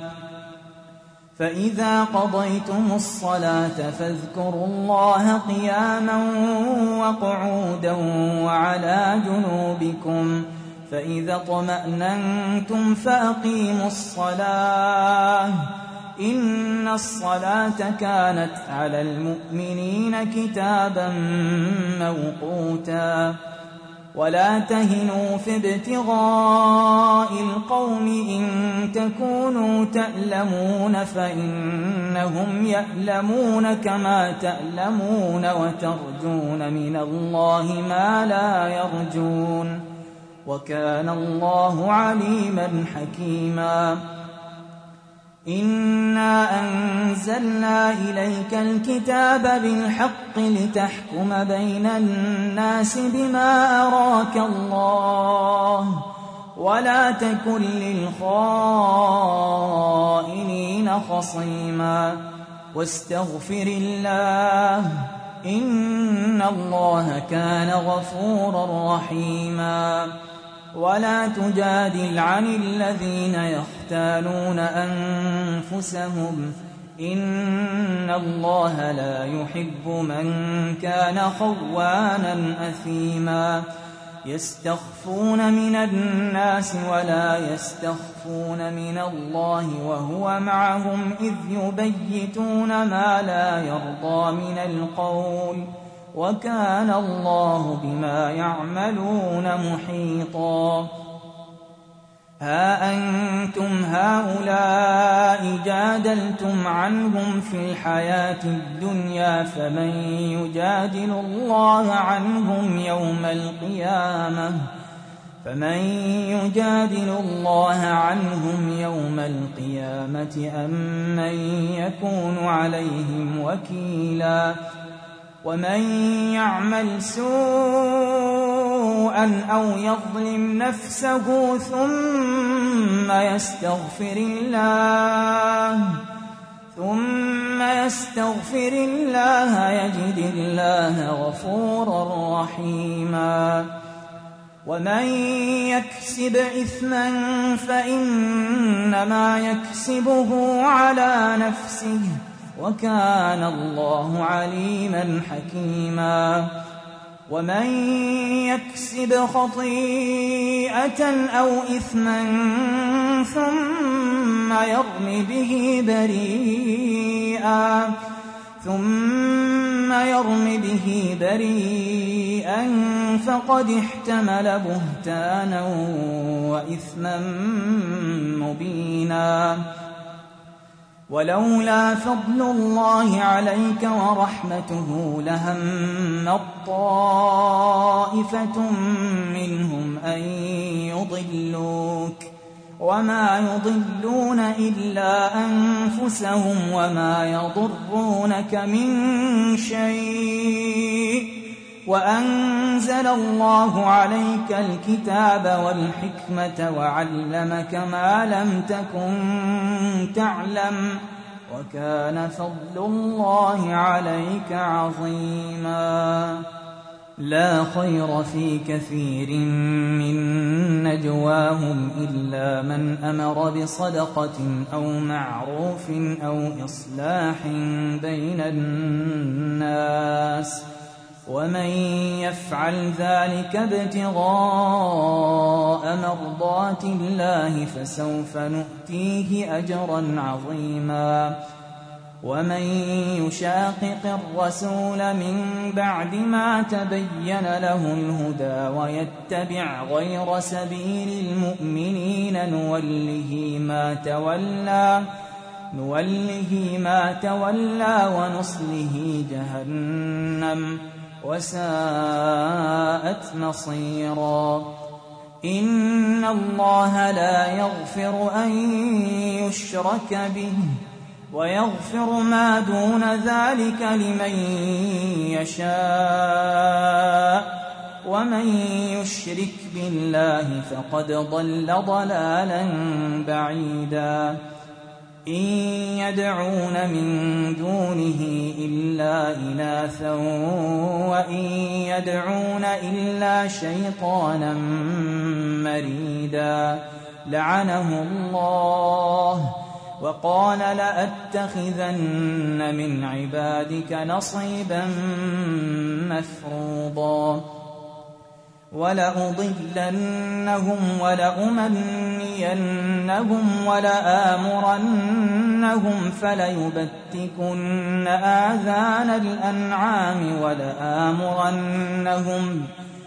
فإذا قضيتم الصلاة فاذكروا الله قياما وقعودا وعلى جنوبكم فإذا اطمأننتم فأقيموا الصلاة إن الصلاة كانت على المؤمنين كتابا موقوتا ولا تهنوا في ابتغاء القوم إن تكونوا تألمون فإنهم يألمون كما تألمون وترجون من الله ما لا يرجون وكان الله عليما حكيما إنا أنزلنا إليك الكتاب بالحق لتحكم بين الناس بما أراك الله ولا تكن للخائنين خصيما واستغفر الله إن الله كان غفورا رحيما ولا تجادل عن الذين يختانون أنفسهم إن الله لا يحب من كان خوانا أثيما يستخفون من الناس ولا يستخفون من الله وهو معهم إذ يبيتون ما لا يرضى من القول وكان الله بما يعملون محيطا ها أنتم هؤلاء جادلتم عنهم في الحياة الدنيا فمن يجادل الله عنهم يوم القيامة فمن يجادل الله عنهم يوم القيامة أم من يكون عليهم وكيلا ومن يعمل سوءا أو يظلم نفسه ثم يستغفر الله ثم يستغفر الله يجد الله غفورا رحيما ومن يكسب إثما فإنما يكسبه على نفسه وكان الله عليما حكيما ومن يكسب خطيئة أو إثما ثم يرم به بريئا ثم يرم به بريئا فقد احتمل بهتانا وإثما مبينا ولولا فضل الله عليك ورحمته لهم طائفة منهم أن يضلوك وما يضلون إلا أنفسهم وما يضرونك من شيء وأنزل الله عليك الكتاب والحكمة وعلمك ما لم تكن تعلم وكان فضل الله عليك عظيما لا خير في كثير من نجواهم إلا من أمر بصدقة أو معروف أو إصلاح بين الناس ومن يفعل ذلك ابتغاء مرضات الله فسوف نؤتيه أجرا عظيما ومن يشاقق الرسول من بعد ما تبين له الهدى ويتبع غير سبيل المؤمنين نوله ما تولى نوله ما تولى ونصله جهنم وساءت مصيرا إن الله لا يغفر أن يشرك به ويغفر ما دون ذلك لمن يشاء ومن يشرك بالله فقد ضل ضلالا بعيدا إن يدعون من دونه إلا إناثا وإن يدعون إلا شيطانا مريدا لعنه الله وقال لأتخذن من عبادك نصيبا مفروضا ولأضلنهم ولأمنينهم ولآمرنهم فليبتكن آذان الأنعام ولآمرنهم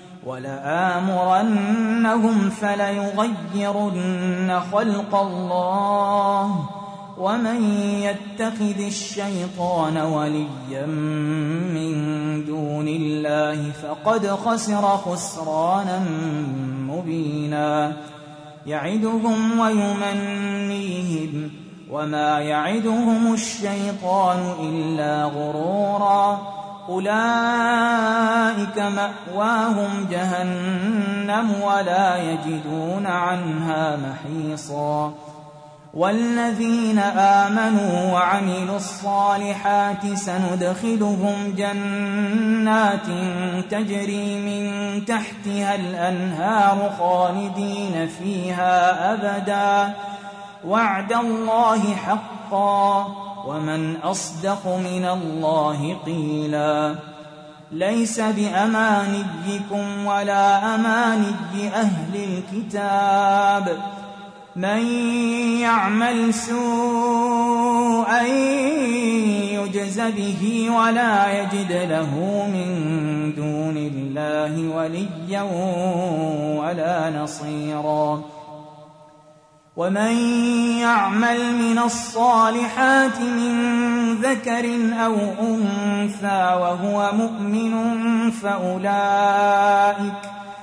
ولآمرنهم فليغيرن خلق الله ومن يتخذ الشيطان وليا من دون الله فقد خسر خسرانا مبينا يعدهم ويمنيهم وما يعدهم الشيطان إلا غرورا أولئك مأواهم جهنم ولا يجدون عنها محيصا والذين آمنوا وعملوا الصالحات سندخلهم جنات تجري من تحتها الأنهار خالدين فيها أبدا وعد الله حقا ومن أصدق من الله قيلا ليس بأمانيكم ولا أماني أهل الكتاب من يعمل سوءا يجز به ولا يجد له من دون الله وليا ولا نصيرا ومن يعمل من الصالحات من ذكر أو أنثى وهو مؤمن فأولئك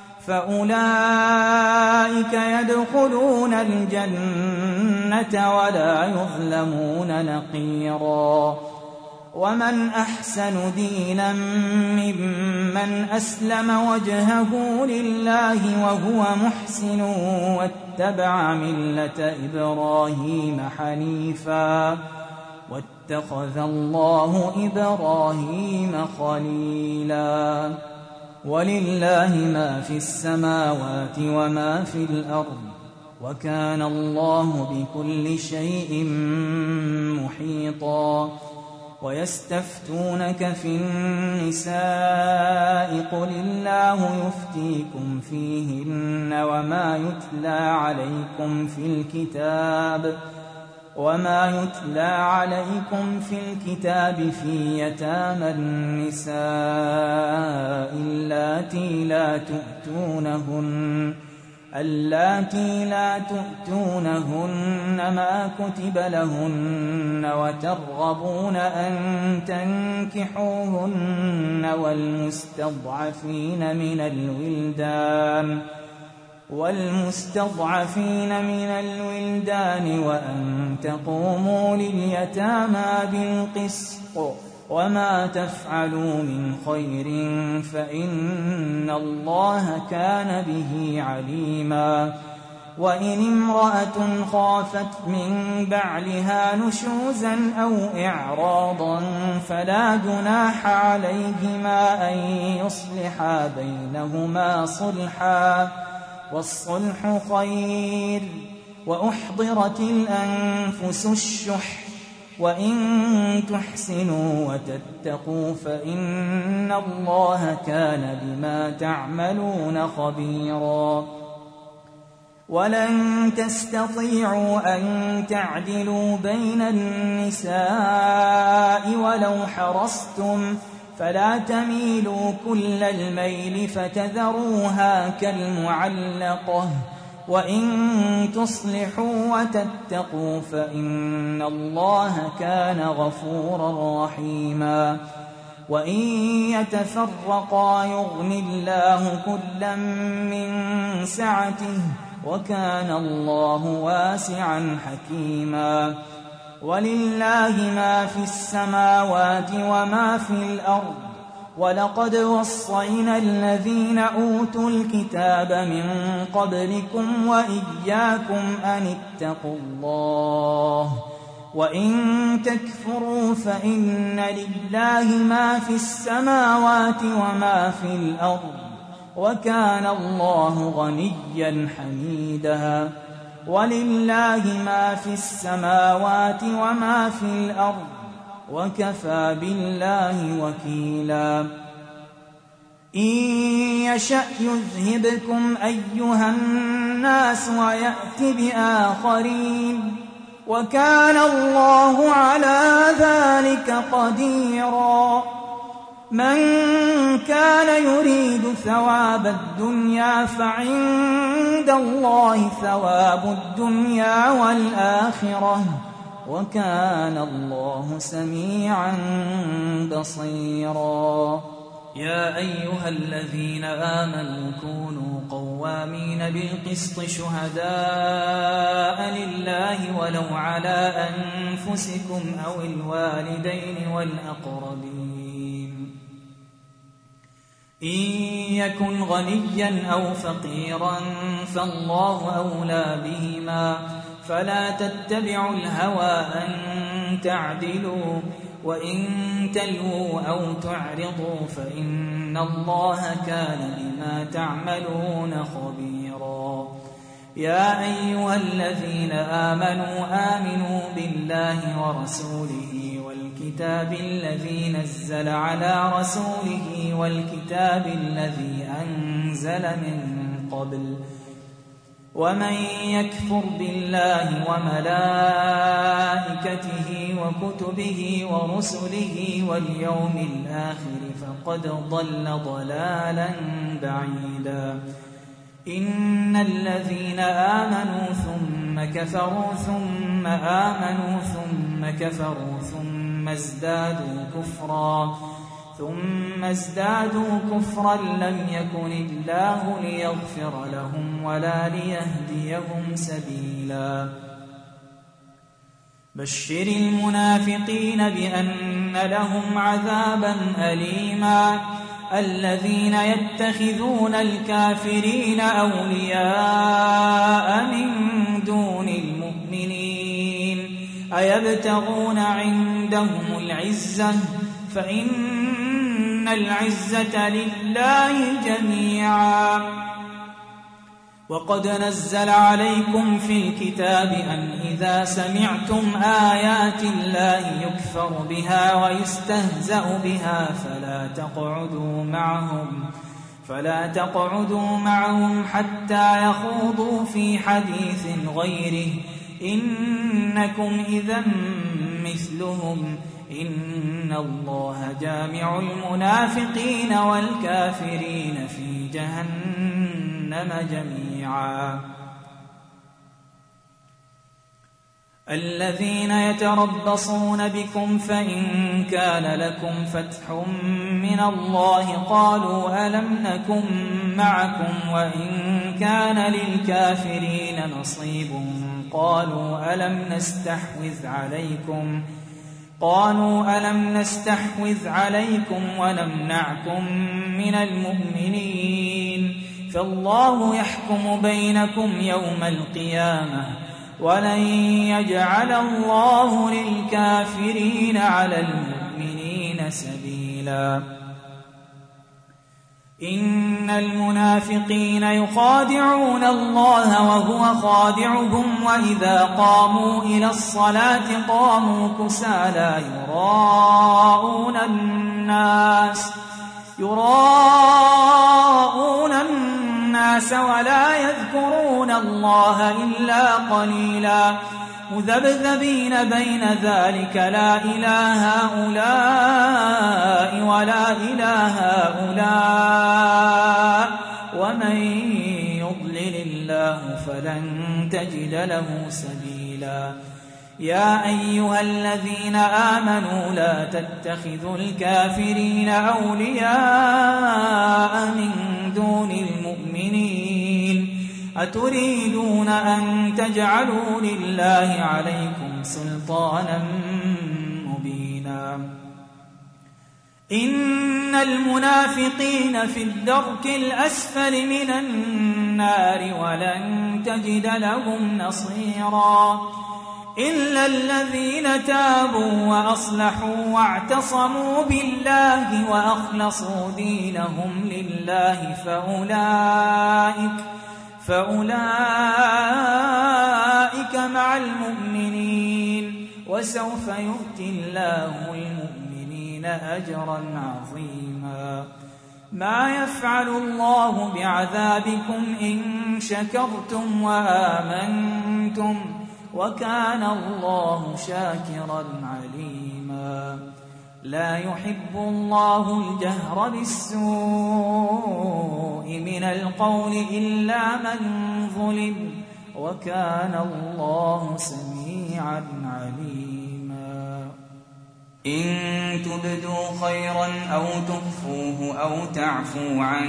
فأولئك يدخلون الجنة ولا يظلمون نقيرا ومن أحسن دينا ممن أسلم وجهه لله وهو محسن واتبع ملة إبراهيم حنيفا واتخذ الله إبراهيم خليلا ولله ما في السماوات وما في الأرض وكان الله بكل شيء محيطا ويستفتونك في النساء قل الله يفتيكم فيهن وما يتلى عليكم في الكتاب وما يتلى عليكم في الكتاب في يتامى النساء اللاتي لا تؤتونهن اللاتي لا تؤتونهن ما كتب لهن وترغبون أن تنكحوهن والمستضعفين من الولدان والمستضعفين من الولدان وأن تقوموا لليتامى بالقسط وما تفعلوا من خير فإن الله كان به عليما وإن امرأة خافت من بعلها نشوزا أو إعراضا فلا جناح عليهما أن يصلحا بينهما صلحا والصلح خير وأحضرت الأنفس الشح وإن تحسنوا وتتقوا فإن الله كان بما تعملون خبيرا ولن تستطيعوا أن تعدلوا بين النساء ولو حرصتم فلا تميلوا كل الميل فتذروها كالمعلقة وإن تصلحوا وتتقوا فإن الله كان غفورا رحيما وإن يتفرقا يغني الله كلا من سعته وكان الله واسعا حكيما ولله ما في السماوات وما في الأرض ولقد وصينا الذين أوتوا الكتاب من قبلكم وإياكم أن اتقوا الله وإن تكفروا فإن لله ما في السماوات وما في الأرض وكان الله غنيا حميدا ولله ما في السماوات وما في الأرض وكفى بالله وكيلا إن يشأ يذهبكم أيها الناس ويأت بآخرين وكان الله على ذلك قديرا من كان يريد ثواب الدنيا فعند الله ثواب الدنيا والآخرة وكان الله سميعا بصيرا يا أيها الذين آمنوا كونوا قوامين بالقسط شهداء لله ولو على أنفسكم أو الوالدين والأقربين إن يكن غنيا أو فقيرا فالله أولى بهما فلا تتبعوا الهوى أن تعدلوا وإن تلووا أو تعرضوا فإن الله كان بما تعملون خبيرا يا أيها الذين آمنوا آمنوا بالله ورسوله والكتاب الكتاب الذي نزل على رسوله والكتاب الذي أنزل من قبل ومن يكفر بالله وملائكته وكتبه ورسله واليوم الآخر فقد ضل ضلالا بعيدا إن الذين آمنوا ثم كفروا ثم آمنوا ثم كفروا ثم ازدادوا كفرا ثم ازدادوا كفرا لم يكن الله ليغفر لهم ولا ليهديهم سبيلا بشر المنافقين بأن لهم عذابا أليما الذين يتخذون الكافرين أولياء من دون المؤمنين أيبتغون عندهم العزة فإن العزة لله جميعا وقد نزل عليكم في الكتاب أن إذا سمعتم آيات الله يكفر بها ويستهزأ بها فلا تقعدوا معهم فلا تقعدوا معهم حتى يخوضوا في حديث غيره إنكم إذا مثلهم إن الله جامع المنافقين والكافرين في جهنم جميعا الذين يتربصون بكم فإن كان لكم فتح من الله قالوا ألم نكن معكم وإن كان للكافرين نصيب قالوا ألم نستحوذ عليكم قالوا ألم نستحوذ عليكم ونمنعكم من المؤمنين فالله يحكم بينكم يوم القيامة ولن يجعل الله للكافرين على المؤمنين سبيلا إن المنافقين يخادعون الله وهو خادعهم وإذا قاموا إلى الصلاة قاموا كسالى يراءون الناس يراءون الناس ولا يذكرون الله إلا قليلا مذبذبين بين ذلك لا إله هؤلاء ولا إله هؤلاء ومن يضلل الله فلن تجد له سبيلا يا أيها الذين آمنوا لا تتخذوا الكافرين أولياء من دون المؤمنين أتريدون أن تجعلوا لله عليكم سلطانا مبينا إن المنافقين في الدرك الأسفل من النار ولن تجد لهم نصيرا إلا الذين تابوا وأصلحوا واعتصموا بالله وأخلصوا دينهم لله فأولئك فأولئك مع المؤمنين وسوف يؤتي الله المؤمنين أجرا عظيما ما يفعل الله بعذابكم إن شكرتم وآمنتم وكان الله شاكرا عليما لا يحب الله الجهر بالسوء من القول إلا من ظلم وكان الله سميعا عليما إن تبدوا خيرا أو تخفوه أو تعفوا عن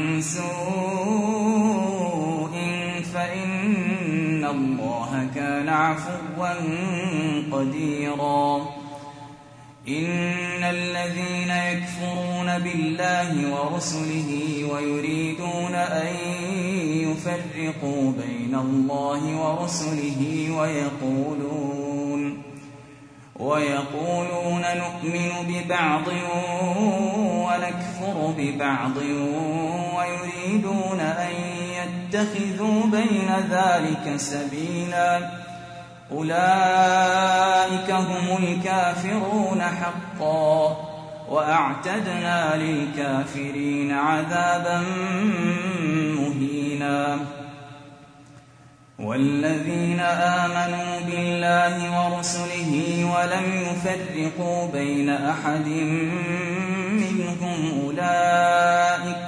سوء فإن الله كان عفوا قديرا إن الذين يكفرون بالله ورسله ويريدون أن يفرقوا بين الله ورسله ويقولون ويقولون نؤمن ببعض ونكفر ببعض ويريدون أن يتخذوا بين ذلك سبيلا أولئك هم الكافرون حقا وأعتدنا للكافرين عذابا مهينا والذين آمنوا بالله ورسله ولم يفرقوا بين أحد منهم أولئك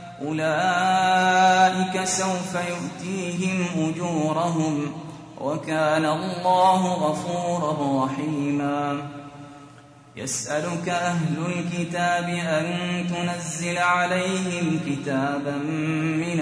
أولئك سوف يؤتيهم أجورهم وكان الله غفورا رحيما يسألك أهل الكتاب أن تنزل عليهم كتابا من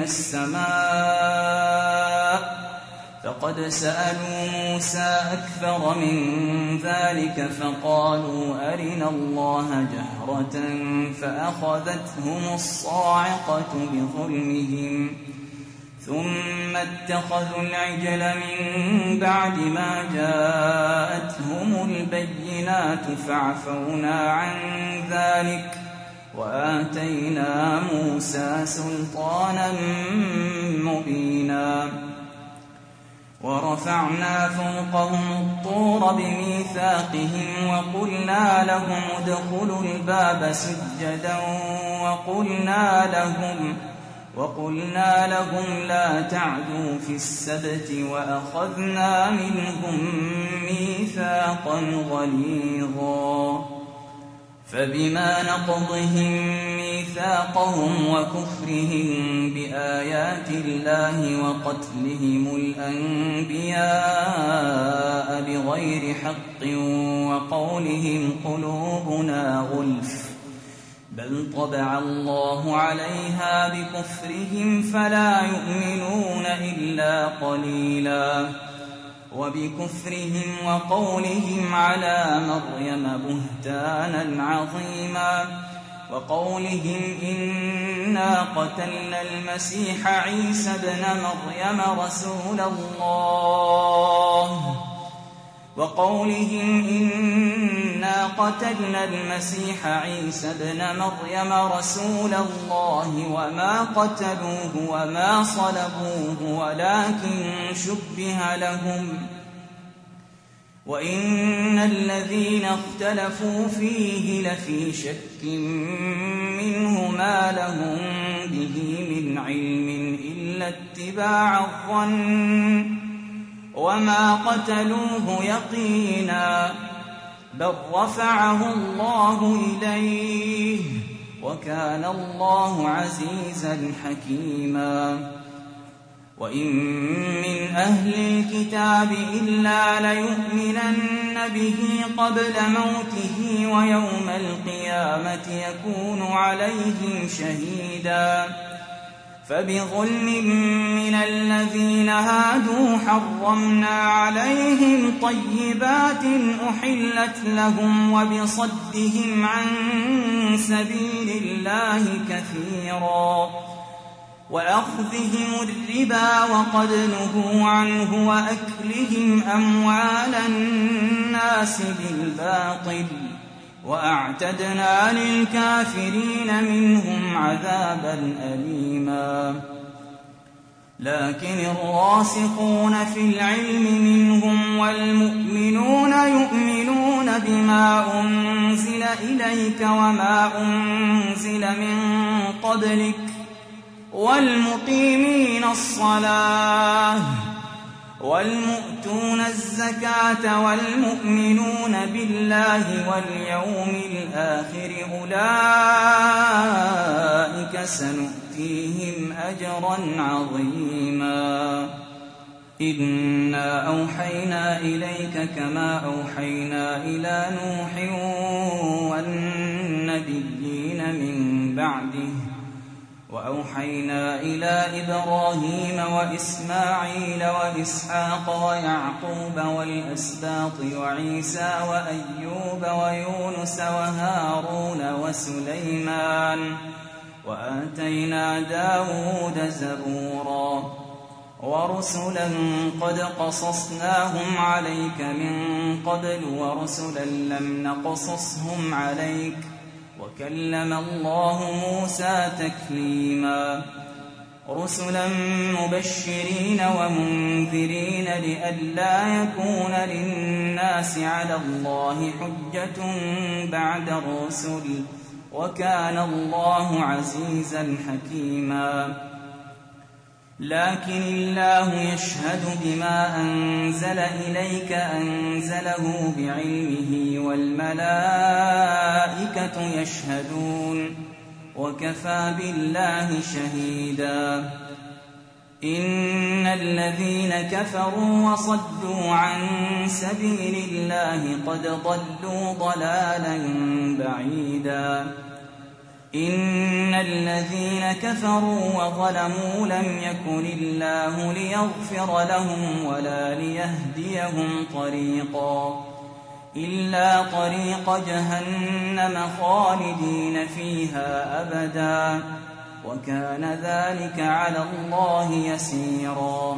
السماء فقد سألوا موسى أكثر من ذلك فقالوا أرنا الله جهرة فأخذتهم الصاعقة بظلمهم ثم اتخذوا العجل من بعد ما جاءتهم البينات فعفونا عن ذلك وآتينا موسى سلطانا مبينا ورفعنا فوقهم الطور بميثاقهم وقلنا لهم ادخلوا الباب سجدا وقلنا لهم وقلنا لهم لا تعدوا في السبت وأخذنا منهم ميثاقا غليظا فبما نقضهم ميثاقهم وكفرهم بآيات الله وقتلهم الأنبياء بغير حق وقولهم قلوبنا غلف بل طبع الله عليها بكفرهم فلا يؤمنون إلا قليلا وبكفرهم وقولهم على مريم بهتانا عظيما وقولهم إنا قتلنا المسيح عيسى ابن مريم رسول الله وقولهم إنا قتلنا المسيح عيسى ابن مريم رسول الله وما قتلوه وما صلبوه ولكن شبه لهم وإن الذين اختلفوا فيه لفي شك منه ما لهم به من علم إلا اتباع الظن وما قتلوه يقينا بل رفعه الله إليه وكان الله عزيزا حكيما وإن من أهل الكتاب إلا ليؤمنن به قبل موته ويوم القيامة يكون عليهم شهيدا فبظلم من الذين هادوا حرمنا عليهم طيبات أحلت لهم وبصدهم عن سبيل الله كثيرا وأخذهم الربا وقد نهوا عنه وأكلهم أموال الناس بالباطل وأعتدنا للكافرين منهم عذابا أليما لكن الراسخون في العلم منهم والمؤمنون يؤمنون بما أنزل إليك وما أنزل من قبلك والمقيمين الصلاة والمؤتون الزكاة والمؤمنون بالله واليوم الآخر أولئك سنؤتيهم أجرا عظيما إنا أوحينا إليك كما أوحينا إلى نوح والنبيين من بعده وأوحينا إلى إبراهيم وإسماعيل وإسحاق ويعقوب والأسباط وعيسى وأيوب ويونس وهارون وسليمان وآتينا داود زبورا ورسلا قد قصصناهم عليك من قبل ورسلا لم نقصصهم عليك وكلم الله موسى تكليما رسلا مبشرين ومنذرين لئلا يكون للناس على الله حجة بعد الرسل وكان الله عزيزا حكيما لكن الله يشهد بما أنزل إليك أنزله بعلمه والملائكة يشهدون وكفى بالله شهيدا إن الذين كفروا وصدوا عن سبيل الله قد ضلوا ضلالا بعيدا إن الذين كفروا وظلموا لم يكن الله ليغفر لهم ولا ليهديهم طريقا إلا طريق جهنم خالدين فيها أبدا وكان ذلك على الله يسيرا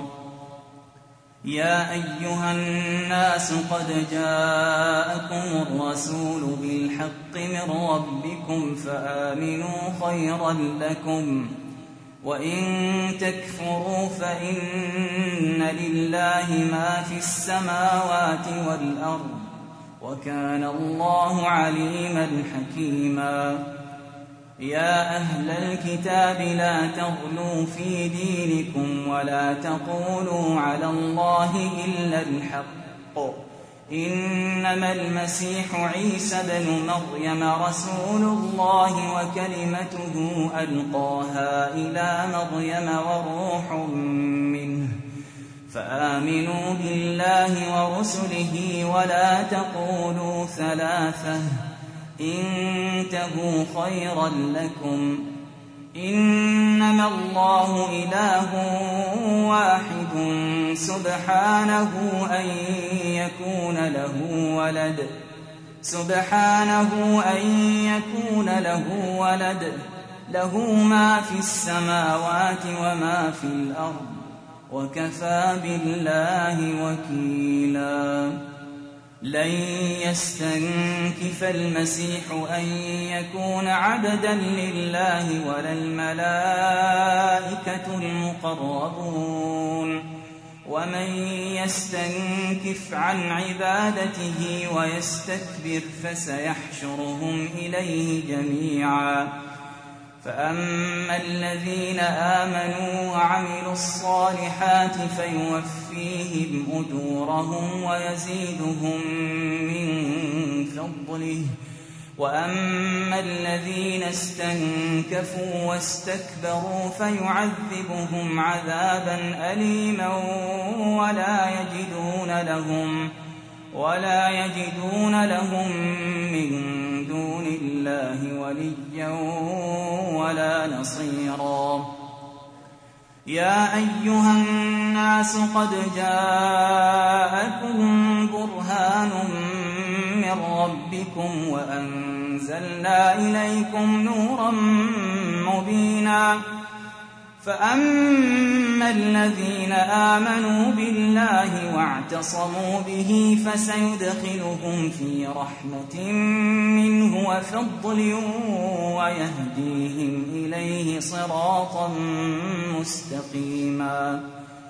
يا أيها الناس قد جاءكم الرسول بالحق من ربكم فآمنوا خيرا لكم وإن تكفروا فإن لله ما في السماوات والأرض وكان الله عليما حكيما يا أهل الكتاب لا تغلوا في دينكم ولا تقولوا على الله إلا الحق إنما المسيح عيسى بن مريم رسول الله وكلمته ألقاها إلى مريم وروح منه فآمنوا بالله ورسله ولا تقولوا ثلاثة انتهوا خيرا لكم إنما الله إله واحد سبحانه أن يكون له ولد سبحانه أن يكون له ولد له ما في السماوات وما في الأرض وكفى بالله وكيلا لن يستنكف المسيح أن يكون عبدا لله ولا الملائكة المقربون ومن يستنكف عن عبادته ويستكبر فسيحشرهم إليه جميعا فأما الذين آمنوا وعملوا الصالحات فيوفيهم أجورهم ويزيدهم من فضله وأما الذين استنكفوا واستكبروا فيعذبهم عذابا أليما ولا يجدون لهم ولا يجدون لهم من دون الله وليا ولا نصيرا يا أيها الناس قد جاءكم برهان من ربكم وأنزلنا إليكم نورا مبينا فأما الذين آمنوا بالله واعتصموا به فسيدخلهم في رحمة منه وفضل ويهديهم إليه صراطا مستقيما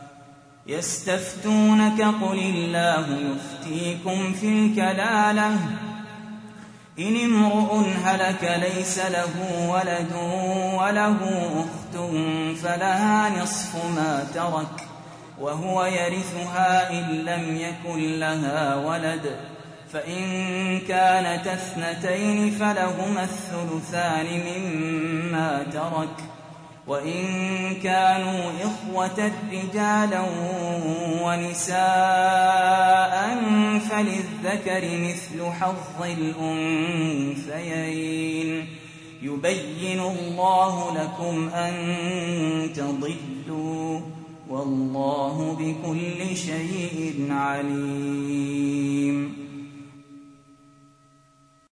يستفتونك قل الله يفتيكم في الكلالة إن امرؤ هلك ليس له ولد وله أخت فلها نصف ما ترك وهو يرثها إن لم يكن لها ولد فإن كانت اثنتين فلهما الثلثان مما ترك وإن كانوا إخوة رجالا ونساء فللذكر مثل حظ الأنثيين يبين الله لكم أن تضلوا والله بكل شيء عليم